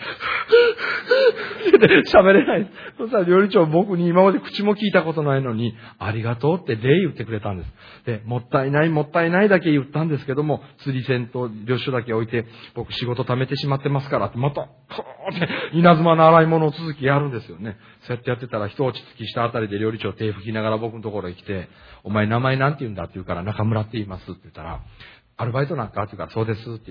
喋れない。そしたら料理長僕に今まで口も聞いたことないのに、ありがとうって礼言ってくれたんです。で、もったいないもったいないだけ言ったんですけども、釣り銭と領収書だけ置いて、僕仕事貯めてしまってますからって、また、こうって稲妻の洗い物を続きやるんですよね。そうやってやってたら一落ち着きしたあたりで料理長手拭きながら僕のところへ来て、お前名前なんて言うんだって言うから、中村って言いますって言ったら、アルバイトなんかって言うから、そうですって言って。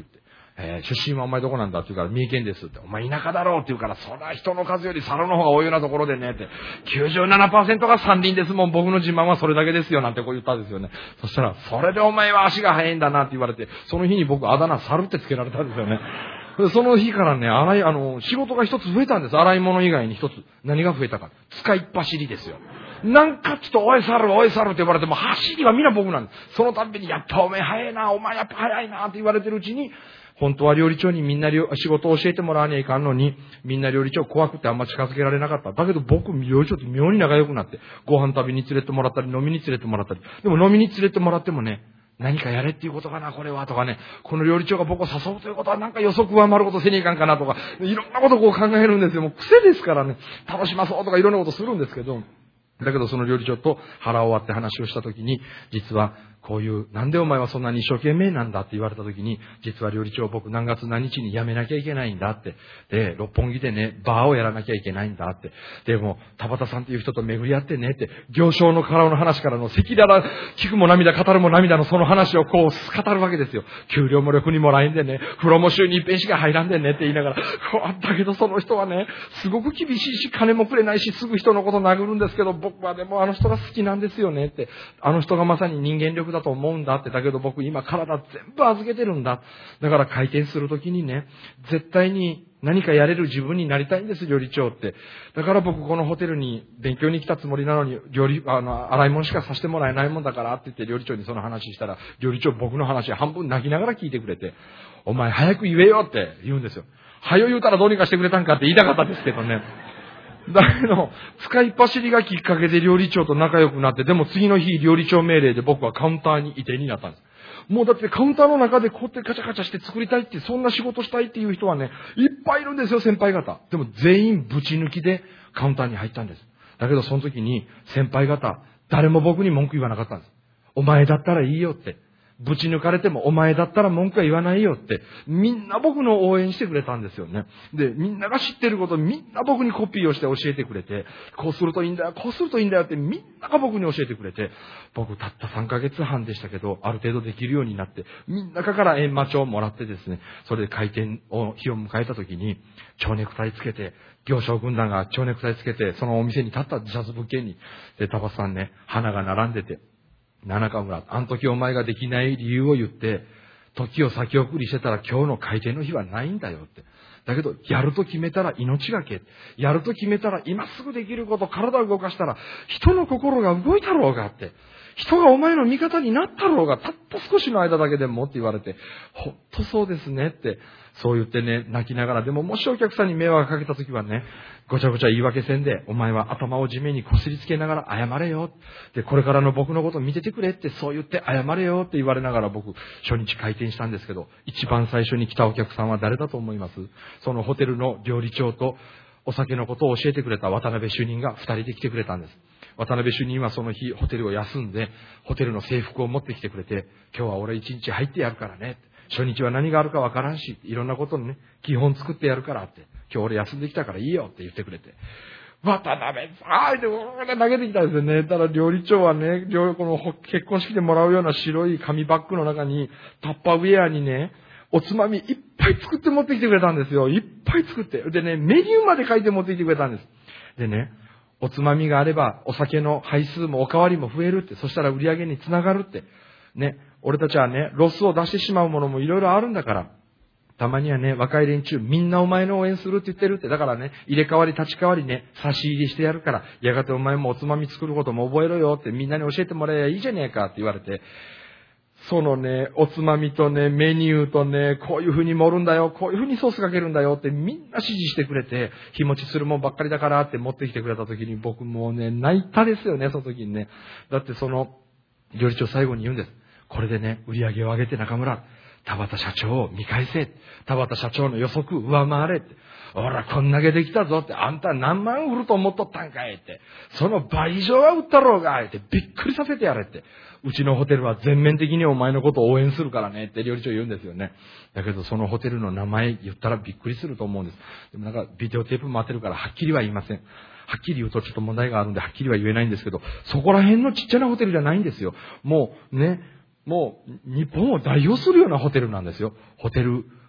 えー、出身はお前どこなんだって言うから、三重県ですって。お前田舎だろうって言うから、そりゃ人の数より皿の方が多いようなところでねって。きゅうじゅうななパーセント が山林ですもん。僕の自慢はそれだけですよなんてこう言ったんですよね。そしたら、それでお前は足が速いんだなって言われて、その日に僕あだ名猿ってつけられたんですよね。その日からね、洗い、あの、仕事が一つ増えたんです。洗い物以外に一つ。何が増えたか。使いっ走りですよ。なんかちょっと、おい猿、おい猿って言われても、走りはみんな僕なんです。そのたんびに、やっぱお前早いな、お前やっぱ早いなって言われてるうちに、本当は料理長にみんな仕事を教えてもらわにゃいかんのに、みんな料理長怖くてあんま近づけられなかった。だけど僕、料理長って妙に仲良くなって、ご飯食べに連れてもらったり、飲みに連れてもらったり。でも飲みに連れてもらってもね、何かやれっていうことかな、これは、とかね、この料理長が僕を誘うということはなんか予測上回ることせにいかんかなとか、いろんなことをこう考えるんですよ。もう癖ですからね、楽しまそうとかいろんなことするんですけど、だけどその料理長と腹を割って話をしたときに、実はこういう、なんでお前はそんなに一生懸命なんだって言われたときに、実は料理長僕何月何日に辞めなきゃいけないんだって。で、六本木でね、バーをやらなきゃいけないんだって。でも、田畑さんっていう人と巡り合ってねって、行商のからの話からの赤裸々、聞くも涙、語るも涙のその話をこう語るわけですよ。給料も力にもらえんでね、風呂も週に一遍しか入らんでねって言いながら、だけどその人はね、すごく厳しいし、金もくれないし、すぐ人のこと殴るんですけど、僕はでもあの人が好きなんですよねって。あの人がまさに人間力だと思うんだって。だけど僕今体全部預けてるんだ。だから回転するときにね、絶対に何かやれる自分になりたいんです、料理長って。だから僕このホテルに勉強に来たつもりなのに、料理、あの、洗い物しかさせてもらえないもんだからって言って料理長にその話したら、料理長僕の話半分泣きながら聞いてくれて、お前早く言えよって言うんですよ。早言うたらどうにかしてくれたんかって言いたかったですけどね。だけど、使いっ走りがきっかけで料理長と仲良くなって、でも次の日料理長命令で僕はカウンターに移転になったんです。もうだってカウンターの中でこうやってカチャカチャして作りたいって、そんな仕事したいっていう人はね、いっぱいいるんですよ、先輩方。でも全員ぶち抜きでカウンターに入ったんです。だけどその時に先輩方、誰も僕に文句言わなかったんです。お前だったらいいよって。ぶち抜かれてもお前だったら文句は言わないよって、みんな僕の応援してくれたんですよね。で、みんなが知ってることみんな僕にコピーをして教えてくれて、こうするといいんだよ、こうするといいんだよってみんなが僕に教えてくれて、僕たったさんかげつはんでしたけど、ある程度できるようになって、みんなから閻魔帳をもらってですね、それで開店を、日を迎えた時に、蝶ネクタイつけて、行商軍団が蝶ネクタイつけて、そのお店に立った自殺物件に、で、タバさんね、花が並んでて、七川村、あの時お前ができない理由を言って、時を先送りしてたら今日の開店の日はないんだよって。だけど、やると決めたら命がけ。やると決めたら今すぐできること、体を動かしたら人の心が動いたろうがって。人がお前の味方になったろうが、たった少しの間だけでもって言われて、ほんとそうですねって、そう言ってね、泣きながら、でももしお客さんに迷惑かけた時はね、ごちゃごちゃ言い訳せんで、お前は頭を地面にこすりつけながら謝れよ。で、これからの僕のことを見ててくれって、そう言って謝れよって言われながら僕、初日開店したんですけど、一番最初に来たお客さんは誰だと思います？そのホテルの料理長と、お酒のことを教えてくれた渡辺主任が二人で来てくれたんです。渡辺主任はその日ホテルを休んで、ホテルの制服を持ってきてくれて、今日は俺一日入ってやるからね。初日は何があるかわからんし、いろんなことのね、基本作ってやるからって、今日俺休んできたからいいよって言ってくれて。渡辺さんって投げてきたんですよね。ただ料理長はね、この結婚式でもらうような白い紙バッグの中に、タッパーウェアにね、おつまみいっぱい作って持ってきてくれたんですよ。いっぱい作って。でね、メニューまで書いて持ってきてくれたんです。でね、おつまみがあればお酒の杯数もおかわりも増えるって、そしたら売り上げにつながるって。ね、俺たちはね、ロスを出してしまうものもいろいろあるんだから。たまにはね、若い連中みんなお前の応援するって言ってるって。だからね、入れ替わり立ち替わりね、差し入れしてやるから、やがてお前もおつまみ作ることも覚えろよって、みんなに教えてもらえばいいじゃねえかって言われて、そのね、おつまみとね、メニューとね、こういう風に盛るんだよ、こういう風にソースかけるんだよってみんな指示してくれて、日持ちするもんばっかりだからって持ってきてくれた時に僕もうね、泣いたですよね、その時にね。だってその、料理長最後に言うんです。これでね、売り上げを上げて中村、田畑社長を見返せ。田畑社長の予測上回れって。ほら、こんだけできたぞって、あんた何万売ると思っとったんかいって。その倍以上は売ったろうがって、びっくりさせてやれって。うちのホテルは全面的にお前のことを応援するからねって料理長言うんですよね。だけどそのホテルの名前言ったらびっくりすると思うんです。でもなんかビデオテープ待ってるからはっきりは言いません。はっきり言うとちょっと問題があるんではっきりは言えないんですけど、そこら辺のちっちゃなホテルじゃないんですよ。もうね、もう日本を代表するようなホテルなんですよ。ホテル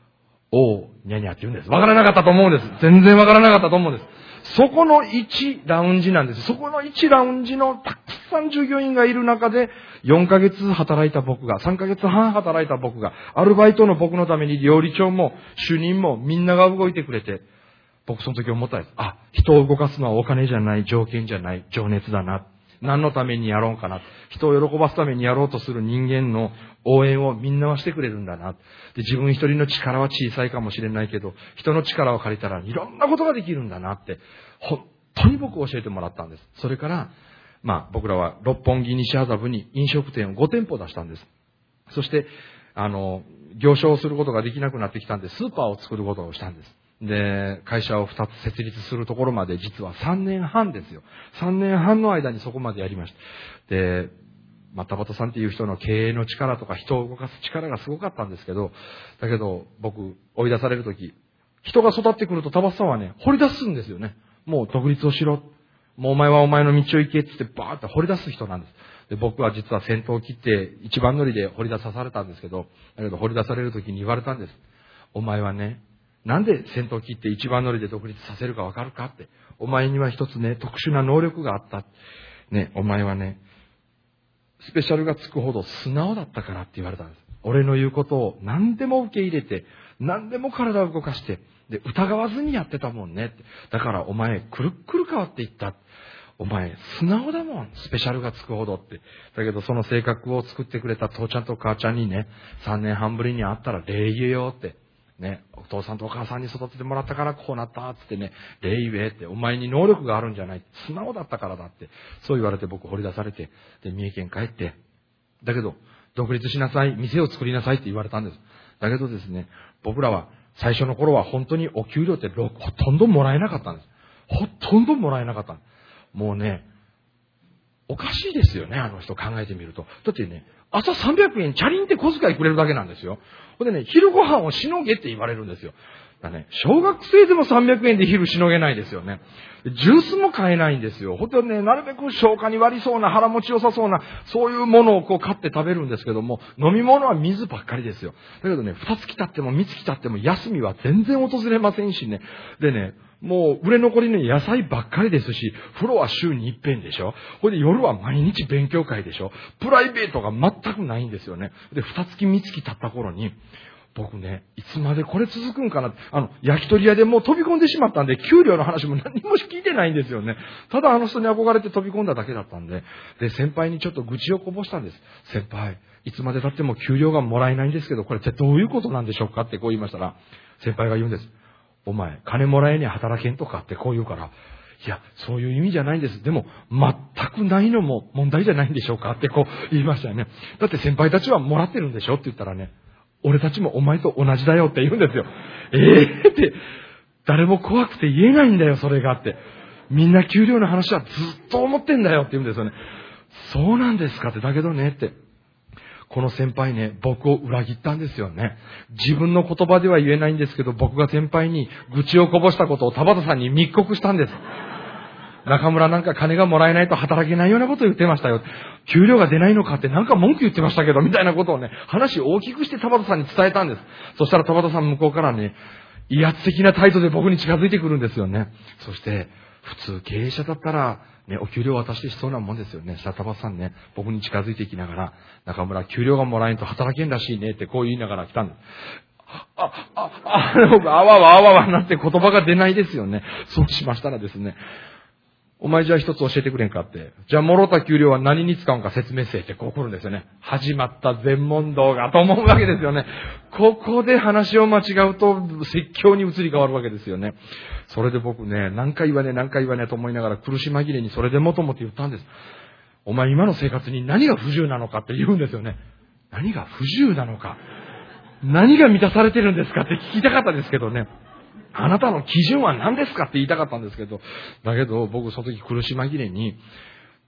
おう、にゃにゃって言うんです。わからなかったと思うんです。全然わからなかったと思うんです。そこのいちラウンジなんです。そこのいちラウンジのたくさん従業員がいる中で、よんかげつ働いた僕が、さんかげつはん働いた僕が、アルバイトの僕のために料理長も主任もみんなが動いてくれて、僕その時思ったんです。あ、人を動かすのはお金じゃない、条件じゃない、情熱だな。何のためにやろうかな。人を喜ばすためにやろうとする人間の応援をみんなはしてくれるんだな。で、自分一人の力は小さいかもしれないけど、人の力を借りたらいろんなことができるんだなって、本当に僕教えてもらったんです。それから、まあ僕らは六本木西麻布に飲食店をご店舗出したんです。そして、あの、行商をすることができなくなってきたんで、スーパーを作ることをしたんです。で、会社をふたつ設立するところまで実はさんねんはんですよ。さんねんはんの間にそこまでやりました。で、まあ、田畑さんっていう人の経営の力とか人を動かす力がすごかったんですけど、だけど僕追い出されるとき、人が育ってくると田畑さんはね、掘り出すんですよね。もう独立をしろ。もうお前はお前の道を行けって言ってバーって掘り出す人なんです。で、僕は実は先頭を切って一番乗りで掘り出さされたんですけど、だけど掘り出されるときに言われたんです。お前はね、なんで先頭を切って一番乗りで独立させるかわかるかって。お前には一つね、特殊な能力があった。ね、お前はね、スペシャルがつくほど素直だったからって言われたんです。俺の言うことを何でも受け入れて、何でも体を動かして、で、疑わずにやってたもんねって。だからお前、くるっくる変わっていった。お前、素直だもん、スペシャルがつくほどって。だけどその性格を作ってくれた父ちゃんと母ちゃんにね、さんねんはんぶりに会ったら礼言えよって。ね、お父さんとお母さんに育ててもらったからこうなったっつってね、礼言えって、お前に能力があるんじゃない、素直だったからだって、そう言われて僕掘り出されて、で、三重県帰って、だけど、独立しなさい、店を作りなさいって言われたんです。だけどですね、僕らは最初の頃は本当にお給料ってほとんどもらえなかったんです。ほとんどもらえなかった。もうね、おかしいですよね、あの人考えてみると。だってね、朝さんびゃくえんチャリンって小遣いくれるだけなんですよ。ほんでね、昼ご飯をしのげって言われるんですよ。だね、小学生でもさんびゃくえんで昼しのげないですよね。ジュースも買えないんですよ。ほんとね、なるべく消化に悪いそうな、腹持ちよさそうな、そういうものをこう買って食べるんですけども、飲み物は水ばっかりですよ。だけどね、二月経っても三月経っても休みは全然訪れませんしね。でね、もう売れ残りの野菜ばっかりですし、風呂は週に一遍でしょ。ほいで夜は毎日勉強会でしょ。プライベートが全くないんですよね。で、二月三月経った頃に、僕ね、いつまでこれ続くんかな。あの、焼き鳥屋でもう飛び込んでしまったんで、給料の話も何も聞いてないんですよね。ただあの人に憧れて飛び込んだだけだったんで、で、先輩にちょっと愚痴をこぼしたんです。先輩、いつまで経っても給料がもらえないんですけど、これってどういうことなんでしょうかってこう言いましたら、先輩が言うんです。お前、金もらえには働けんとかってこう言うから、いや、そういう意味じゃないんです。でも、全くないのも問題じゃないんでしょうかってこう言いましたよね。だって先輩たちはもらってるんでしょって言ったらね、俺たちもお前と同じだよって言うんですよ。ええー、って、誰も怖くて言えないんだよ、それがって。みんな給料の話はずっと思ってんだよって言うんですよね。そうなんですかって、だけどねって。この先輩ね、僕を裏切ったんですよね。自分の言葉では言えないんですけど、僕が先輩に愚痴をこぼしたことを田畑さんに密告したんです。中村なんか金がもらえないと働けないようなことを言ってましたよ。給料が出ないのかってなんか文句言ってましたけど、みたいなことをね、話を大きくして田畑さんに伝えたんです。そしたら田畑さん向こうからね、威圧的な態度で僕に近づいてくるんですよね。そして、普通経営者だったら、ね、お給料渡してしそうなもんですよね。したら田畑さんね、僕に近づいていきながら、中村給料がもらえんと働けんらしいねってこう言いながら来たんです。あ、あ、あ、僕、あわわあわわなって言葉が出ないですよね。そうしましたらですね、お前じゃあ一つ教えてくれんかって。じゃあ、もろた給料は何に使うんか説明せえってこう来るんですよね。始まった全問答がと思うわけですよね。ここで話を間違うと説教に移り変わるわけですよね。それで僕ね、何回言わねえ何回言わねえと思いながら苦し紛れにそれでもと思って言ったんです。お前今の生活に何が不自由なのかって言うんですよね。何が不自由なのか。何が満たされてるんですかって聞きたかったですけどね。あなたの基準は何ですかって言いたかったんですけど、だけど僕その時苦し紛れに、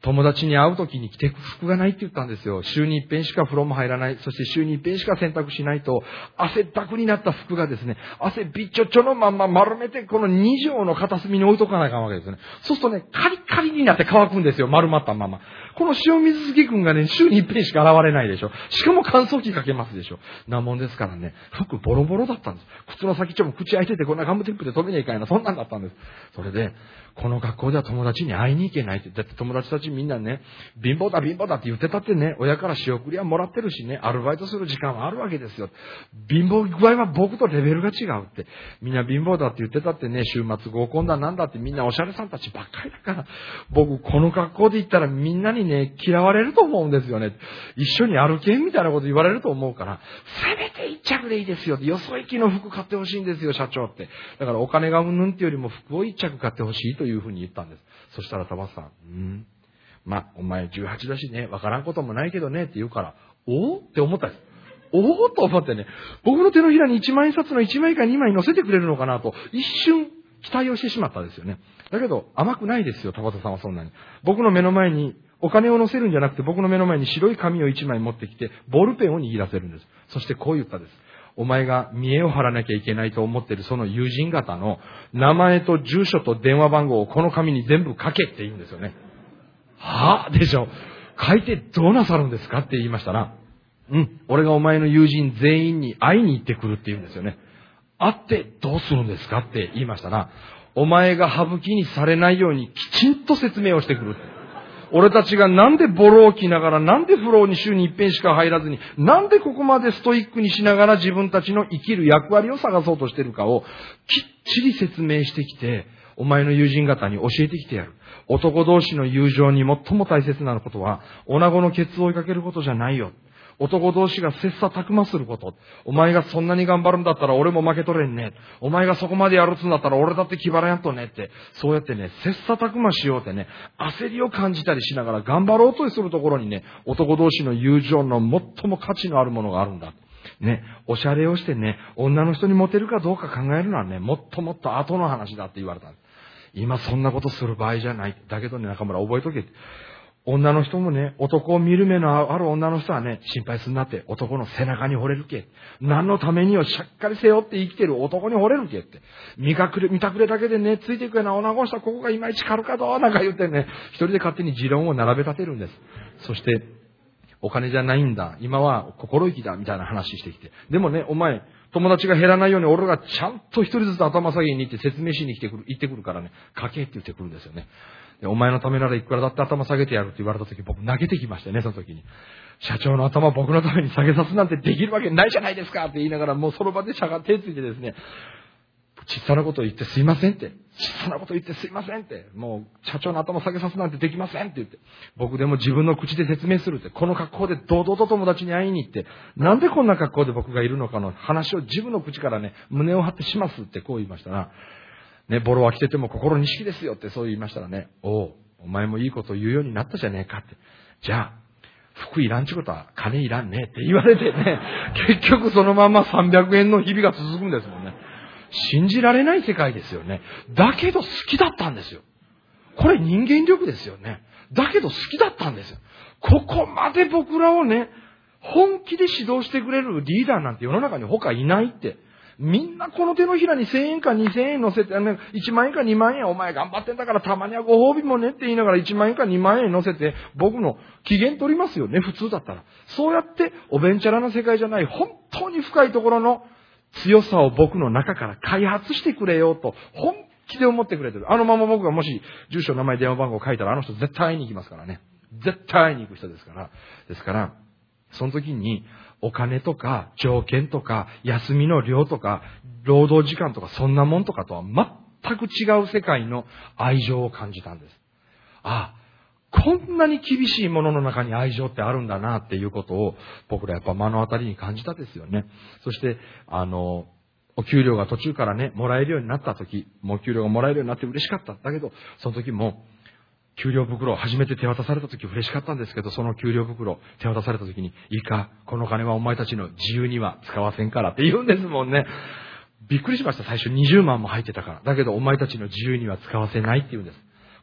友達に会う時に着てく服がないって言ったんですよ。週に一遍しか風呂も入らない。そして週に一遍しか洗濯しないと、汗だくになった服がですね、汗びっちょちょのまんま丸めて、このに畳の片隅に置いとかないかんわけですね。そうするとね、カリカリになって乾くんですよ。丸まったまま。この塩水漬けくんがね、週に一遍しか現れないでしょ。しかも乾燥機かけますでしょ。なもんですからね、服ボロボロだったんです。靴の先っちょも口開いてて、こんなガムテープで止めねえかいな、そんなんだったんです。それで、この学校では友達に会いに行けないって。だって友達たちみんなね、貧乏だ貧乏だって言ってたってね、親から仕送りはもらってるしね、アルバイトする時間はあるわけですよ。貧乏具合は僕とレベルが違うって。みんな貧乏だって言ってたってね、週末合コンだなんだってみんなおしゃれさんたちばっかりだから、僕この学校で行ったらみんなにね、嫌われると思うんですよね。一緒に歩けんみたいなこと言われると思うから、せめて一着でいいですよって、よそ行きの服買ってほしいんですよ、社長って。だからお金がうんぬんっていうよりも服を一着買ってほしいというふうに言ったんです。そしたら玉さん、うん。まあ、お前じゅうはちだしね、わからんこともないけどねって言うから、おーって思ったんです。おーと思ってね、僕の手のひらにいちまん円札のいちまいかにまい乗せてくれるのかなと、一瞬期待をしてしまったんですよね。だけど、甘くないですよ、田畑さんはそんなに。僕の目の前に、お金を乗せるんじゃなくて、僕の目の前に白い紙をいちまい持ってきて、ボールペンを握らせるんです。そしてこう言ったです。お前が見栄を張らなきゃいけないと思っているその友人方の名前と住所と電話番号をこの紙に全部書けって言うんですよね。はぁでしょ。書いてどうなさるんですかって言いましたら、うん、俺がお前の友人全員に会いに行ってくるって言うんですよね。会ってどうするんですかって言いましたら、お前が省きにされないようにきちんと説明をしてくる。俺たちがなんでボロを着ながら、なんで風呂に週に一遍しか入らずに、なんでここまでストイックにしながら自分たちの生きる役割を探そうとしているかをきっちり説明してきて、お前の友人方に教えてきてやる。男同士の友情に最も大切なことは、女子のケツを追いかけることじゃないよ。男同士が切磋琢磨すること。お前がそんなに頑張るんだったら俺も負けとれんね。お前がそこまでやるつんだったら俺だって気張らやんとねって。そうやってね、切磋琢磨しようってね、焦りを感じたりしながら頑張ろうとするところにね、男同士の友情の最も価値のあるものがあるんだ。ね、おしゃれをしてね、女の人にモテるかどうか考えるのはね、もっともっと後の話だって言われたんです。今そんなことする場合じゃない。だけどね、中村覚えとけ。女の人もね、男を見る目のある女の人はね、心配すんなって、男の背中に惚れるけ。何のためにをしっかり背負って生きてる男に惚れるけって。見隠れ、見たくれだけでね、ついていくような女子したここがいまいち軽かどうなんか言ってね、一人で勝手に持論を並べ立てるんです。そして、お金じゃないんだ。今は心意気だ。みたいな話してきて。でもね、お前、友達が減らないように俺がちゃんと一人ずつ頭下げに行って説明しに来てくる、行ってくるからね、書けって言ってくるんですよね。でお前のためならいくらだって頭下げてやるって言われた時、僕投げてきましたよね、その時に。社長の頭僕のために下げさすなんてできるわけないじゃないですかって言いながら、もうその場で社が手ついてですね、小さなことを言ってすいませんって。小さなことを言ってすいませんって。もう社長の頭下げさすなんてできませんって言って。僕でも自分の口で説明するって。この格好で堂々と友達に会いに行って、なんでこんな格好で僕がいるのかの話を自分の口からね、胸を張ってしますってこう言いましたら、ね、ボロは着てても心に式ですよってそう言いましたらね、おう、お前もいいこと言うようになったじゃねえかって。じゃあ、服いらんちゅうことは金いらんねって言われてね、結局そのままさんびゃくえんの日々が続くんですもんね。信じられない世界ですよね。だけど好きだったんですよ。これ人間力ですよね。だけど好きだったんですよ。ここまで僕らをね、本気で指導してくれるリーダーなんて世の中に他いないって。みんなこの手のひらにせんえんかにせんえん乗せて、いちまんえんかにまんえんお前頑張ってんだからたまにはご褒美もねって言いながらいちまんえんかにまんえん乗せて僕の機嫌取りますよね、普通だったら。そうやっておべんちゃらな世界じゃない本当に深いところの強さを僕の中から開発してくれようと本気で思ってくれてる。あのまま僕がもし住所、名前、電話番号を書いたらあの人絶対会いに行きますからね。絶対会いに行く人ですから。ですから、その時にお金とか条件とか休みの量とか労働時間とかそんなもんとかとは全く違う世界の愛情を感じたんです。ああ、こんなに厳しいものの中に愛情ってあるんだなっていうことを僕らやっぱ目の当たりに感じたですよね。そしてあのお給料が途中からねもらえるようになった時、もう給料がもらえるようになって嬉しかったんだけど、その時も給料袋を初めて手渡された時嬉しかったんですけど、その給料袋手渡された時に、いいか、この金はお前たちの自由には使わせんからって言うんですもんね。びっくりしました。最初にじゅうまんも入ってたから。だけどお前たちの自由には使わせないって言うんです。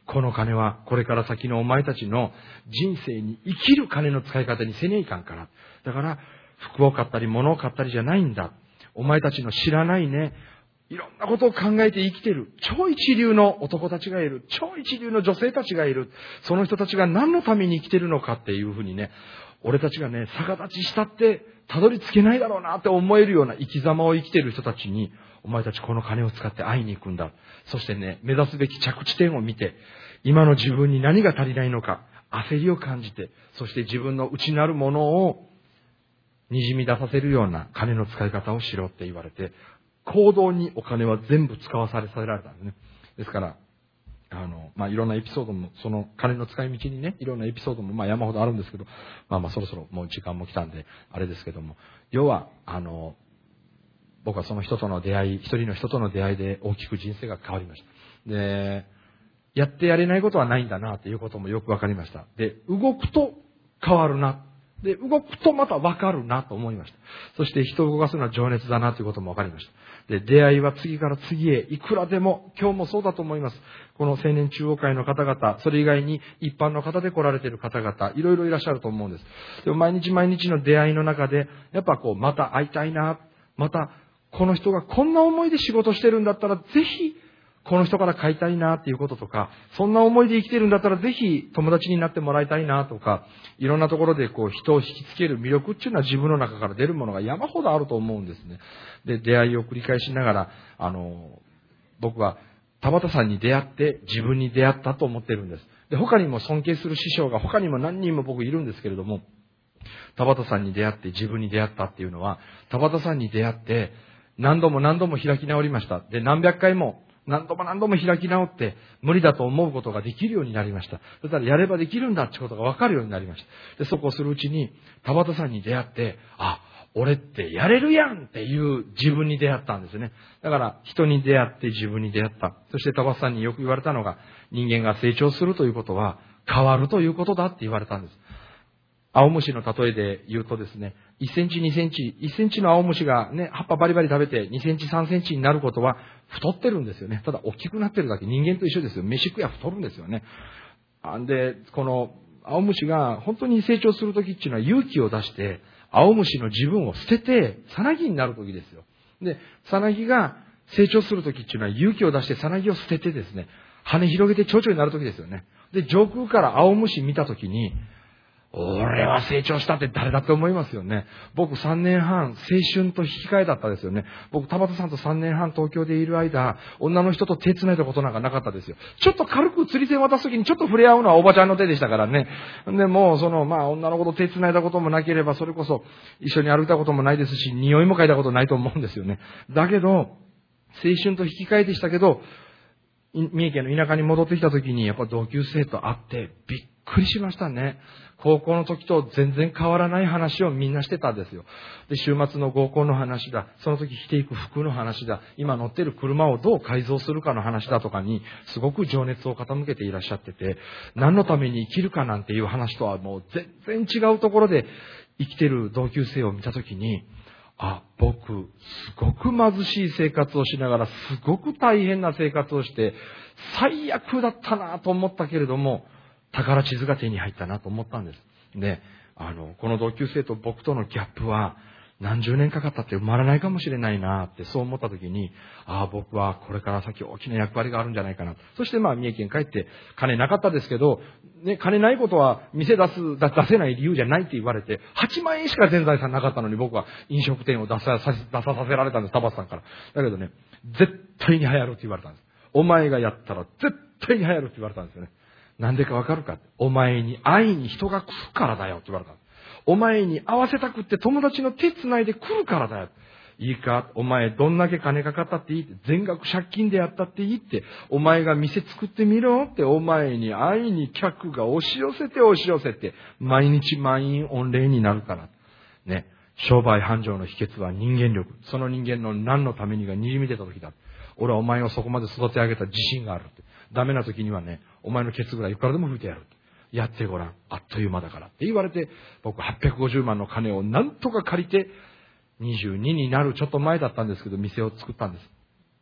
この金はこれから先のお前たちの人生に生きる金の使い方にせねえかんから。だから服を買ったり物を買ったりじゃないんだ。お前たちの知らないね、いろんなことを考えて生きている超一流の男たちがいる。超一流の女性たちがいる。その人たちが何のために生きているのかっていうふうにね、俺たちがね、逆立ちしたってたどり着けないだろうなって思えるような生き様を生きている人たちに、お前たちこの金を使って会いに行くんだ。そしてね、目指すべき着地点を見て、今の自分に何が足りないのか、焦りを感じて、そして自分の内なるものを滲み出させるような金の使い方をしろって言われて、行動にお金は全部使わされさせられたんですね。ですから、あの、まあ、いろんなエピソードも、その金の使い道にね、いろんなエピソードもまあ山ほどあるんですけど、まあまあそろそろもう時間も来たんで、あれですけども、要は、あの、僕はその人との出会い、一人の人との出会いで大きく人生が変わりました。で、やってやれないことはないんだなということもよくわかりました。で、動くと変わるな。で、動くとまたわかるなと思いました。そして人を動かすのは情熱だなということもわかりました。で、出会いは次から次へ、いくらでも、今日もそうだと思います。この青年中央会の方々、それ以外に一般の方で来られている方々、いろいろいらっしゃると思うんです。でも毎日毎日の出会いの中で、やっぱこう、また会いたいな、また、この人がこんな思いで仕事してるんだったら、ぜひ、この人から買いたいなっていうこととか、そんな思いで生きてるんだったらぜひ友達になってもらいたいなとか、いろんなところでこう人を引きつける魅力っていうのは自分の中から出るものが山ほどあると思うんですね。で、出会いを繰り返しながら、あの、僕は田畑さんに出会って自分に出会ったと思ってるんです。で、他にも尊敬する師匠が他にも何人も僕いるんですけれども、田畑さんに出会って自分に出会ったっていうのは、田畑さんに出会って何度も何度も開き直りました。で、何百回も何度も何度も開き直って無理だと思うことができるようになりました。そしたらやればできるんだってことが分かるようになりました。で、そこをするうちに田畑さんに出会って、あ、俺ってやれるやんっていう自分に出会ったんですね。だから人に出会って自分に出会った。そして田畑さんによく言われたのが、人間が成長するということは変わるということだって言われたんです。青虫の例えで言うとですね、いちセンチ、にセンチ、いちセンチの青虫がね、葉っぱバリバリ食べてにセンチ、さんセンチになることは太ってるんですよね。ただ大きくなってるだけ。人間と一緒ですよ。飯食や太るんですよね。で、この青虫が本当に成長するときっていうのは勇気を出して、青虫の自分を捨てて、さなぎになるときですよ。で、さなぎが成長するときっていうのは勇気を出してさなぎを捨ててですね、羽広げて蝶々になるときですよね。で、上空から青虫見たときに、俺は成長したって誰だって思いますよね。僕さんねんはん青春と引き換えだったですよね。僕田畑さんとさんねんはん東京でいる間、女の人と手繋いだことなんかなかったですよ。ちょっと軽く釣り線渡すときにちょっと触れ合うのはおばちゃんの手でしたからね。でもそのまあ女の子と手繋いだこともなければ、それこそ一緒に歩いたこともないですし、匂いも嗅いだことないと思うんですよね。だけど青春と引き換えでしたけど、三重県の田舎に戻ってきたときにやっぱ同級生と会ってびっくりしましたね。高校の時と全然変わらない話をみんなしてたんですよ。で、週末の合コンの話だ、その時着ていく服の話だ、今乗ってる車をどう改造するかの話だとかにすごく情熱を傾けていらっしゃってて、何のために生きるかなんていう話とはもう全然違うところで生きてる同級生を見た時に、あ、僕、すごく貧しい生活をしながら、すごく大変な生活をして、最悪だったなと思ったけれども、宝地図が手に入ったなと思ったんです。で、あの、この同級生と僕とのギャップは、何十年かかったって埋まらないかもしれないなってそう思った時に、ああ、僕はこれから先大きな役割があるんじゃないかな。そしてまあ、三重県帰って、金なかったですけど、ね、金ないことは店出す、出せない理由じゃないって言われて、はちまんえんしか全財産なかったのに僕は飲食店を出ささ、出ささせられたんです、田畑さんから。だけどね、絶対に流行るって言われたんです。お前がやったら絶対に流行るって言われたんですよね。なんでかわかるか。お前に会いに人が来るからだよって言われたんです。お前に会わせたくって友達の手繋いで来るからだよ。いいか、お前どんだけ金かかったっていいって、全額借金でやったっていいって、お前が店作ってみろって、お前に会いに客が押し寄せて押し寄せて、毎日満員御礼になるから。ね。商売繁盛の秘訣は人間力。その人間の何のためにがにじみ出た時だ。俺はお前をそこまで育て上げた自信があるって。ダメな時にはね、お前のケツぐらいいくらでも吹いてやるって。やってごらん。あっという間だからって言われて、僕はっぴゃくごじゅうまんの金をなんとか借りて、にじゅうにになるちょっと前だったんですけど、店を作ったんです。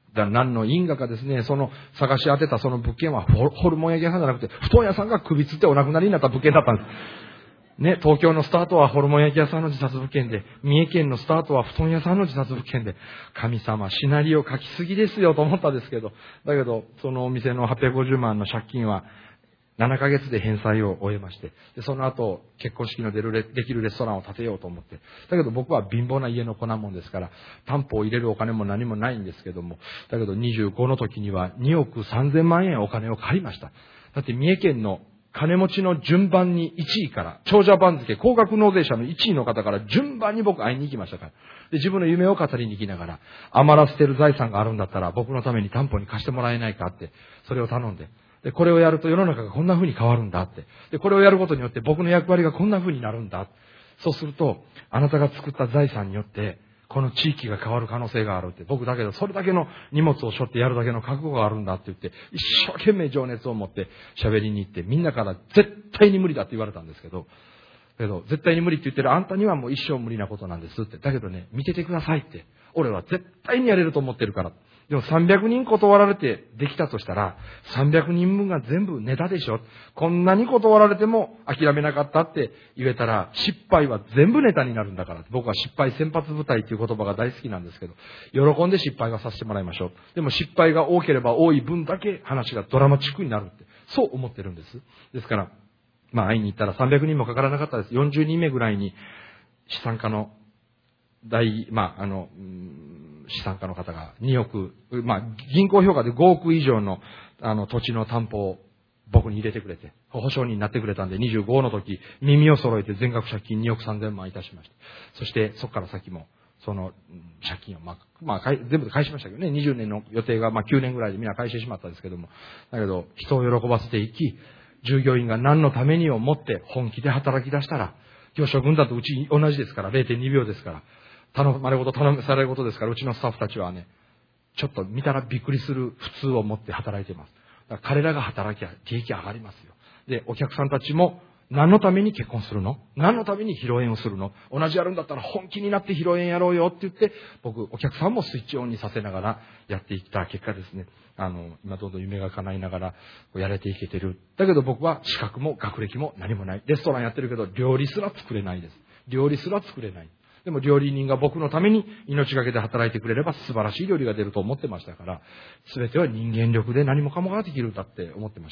だ何の因果かですね、その探し当てたその物件はホルモン焼き屋さんじゃなくて、布団屋さんが首つってお亡くなりになった物件だったんです。ね、東京のスタートはホルモン焼き屋さんの自殺物件で、三重県のスタートは布団屋さんの自殺物件で、神様、シナリオ書きすぎですよと思ったんですけど、だけど、そのお店のはっぴゃくごじゅうまんの借金は、ななかげつで返済を終えまして、でその後、結婚式の出るレできるレストランを建てようと思って、だけど僕は貧乏な家の子なもんですから、担保を入れるお金も何もないんですけども、だけどにじゅうごの時にはにおくさんぜんまんえんお金を借りました。だって三重県の金持ちの順番にいちいから、長者番付、高額納税者のいちいの方から順番に僕会いに行きましたから。で、自分の夢を語りに行きながら、余らせてる財産があるんだったら僕のために担保に貸してもらえないかって、それを頼んで。で、これをやると世の中がこんな風に変わるんだって。で、これをやることによって僕の役割がこんな風になるんだ。そうすると、あなたが作った財産によって、この地域が変わる可能性があるって。僕だけど、それだけの荷物を背負ってやるだけの覚悟があるんだって言って、一生懸命情熱を持って喋りに行って、みんなから絶対に無理だって言われたんですけど、だけど、絶対に無理って言ってるあんたにはもう一生無理なことなんですって。だけどね、見ててくださいって。俺は絶対にやれると思ってるから。でもさんびゃくにん断られてできたとしたら、さんびゃくにんぶんが全部ネタでしょ。こんなに断られても諦めなかったって言えたら、失敗は全部ネタになるんだから。僕は失敗先発舞台っていう言葉が大好きなんですけど、喜んで失敗はさせてもらいましょう。でも失敗が多ければ多い分だけ話がドラマチックになるって、そう思ってるんです。ですから、まあ会いに行ったらさんびゃくにんもかからなかったです。よんじゅうにんめぐらいに資産家の大、まあ、あの、資産家の方がにおく、まあ、銀行評価でごおく以上の、あの、土地の担保を僕に入れてくれて、保証人になってくれたんで、にじゅうごの時、耳を揃えて全額借金におくさんぜんまんいたしました。そして、そこから先も、その、借金を、まあ、まあ、全部で返しましたけどね、にじゅうねんの予定が、まあ、きゅうねんぐらいでみんな返してしまったんですけども、だけど、人を喜ばせていき、従業員が何のためにを持って本気で働き出したら、業者軍団とうち同じですから、れいてんにびょうですから、頼まれ事、頼されることですから、うちのスタッフたちはね、ちょっと見たらびっくりする普通を持って働いています。だから彼らが働きゃ、利益上がりますよ。で、お客さんたちも、何のために結婚するの？何のために披露宴をするの？同じやるんだったら本気になって披露宴やろうよって言って、僕、お客さんもスイッチオンにさせながらやっていった結果ですね、あの、今どんどん夢が叶いながらやれていけてる。だけど僕は資格も学歴も何もない。レストランやってるけど、料理すら作れないです。料理すら作れない。でも料理人が僕のために命がけで働いてくれれば素晴らしい料理が出ると思ってましたから、すべては人間力で何もかもができるんだって思ってました。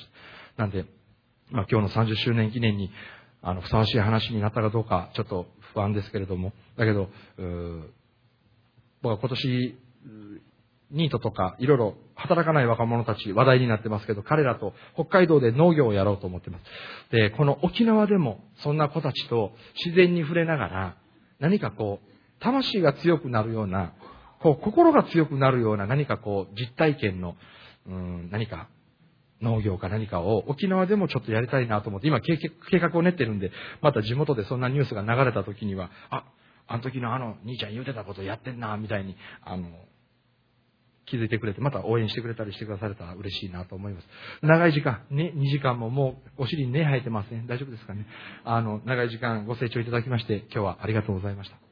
なんで、まあ今日のさんじゅっしゅうねん記念に、あの、ふさわしい話になったかどうか、ちょっと不安ですけれども、だけど、僕は今年、ニートとか、いろいろ働かない若者たち話題になってますけど、彼らと北海道で農業をやろうと思ってます。で、この沖縄でも、そんな子たちと自然に触れながら、何かこう、魂が強くなるような、こう、心が強くなるような何かこう、実体験の、うん、何か、農業か何かを沖縄でもちょっとやりたいなと思って、今計画を練ってるんで、また地元でそんなニュースが流れた時には、あ、あの時のあの兄ちゃん言うてたことやってんな、みたいに、あの、気づいてくれて、また応援してくれたりしてくだされたら嬉しいなと思います。長い時間、ね、にじかんももうお尻に根生えてますね。大丈夫ですかね。あの、長い時間ご清聴いただきまして、今日はありがとうございました。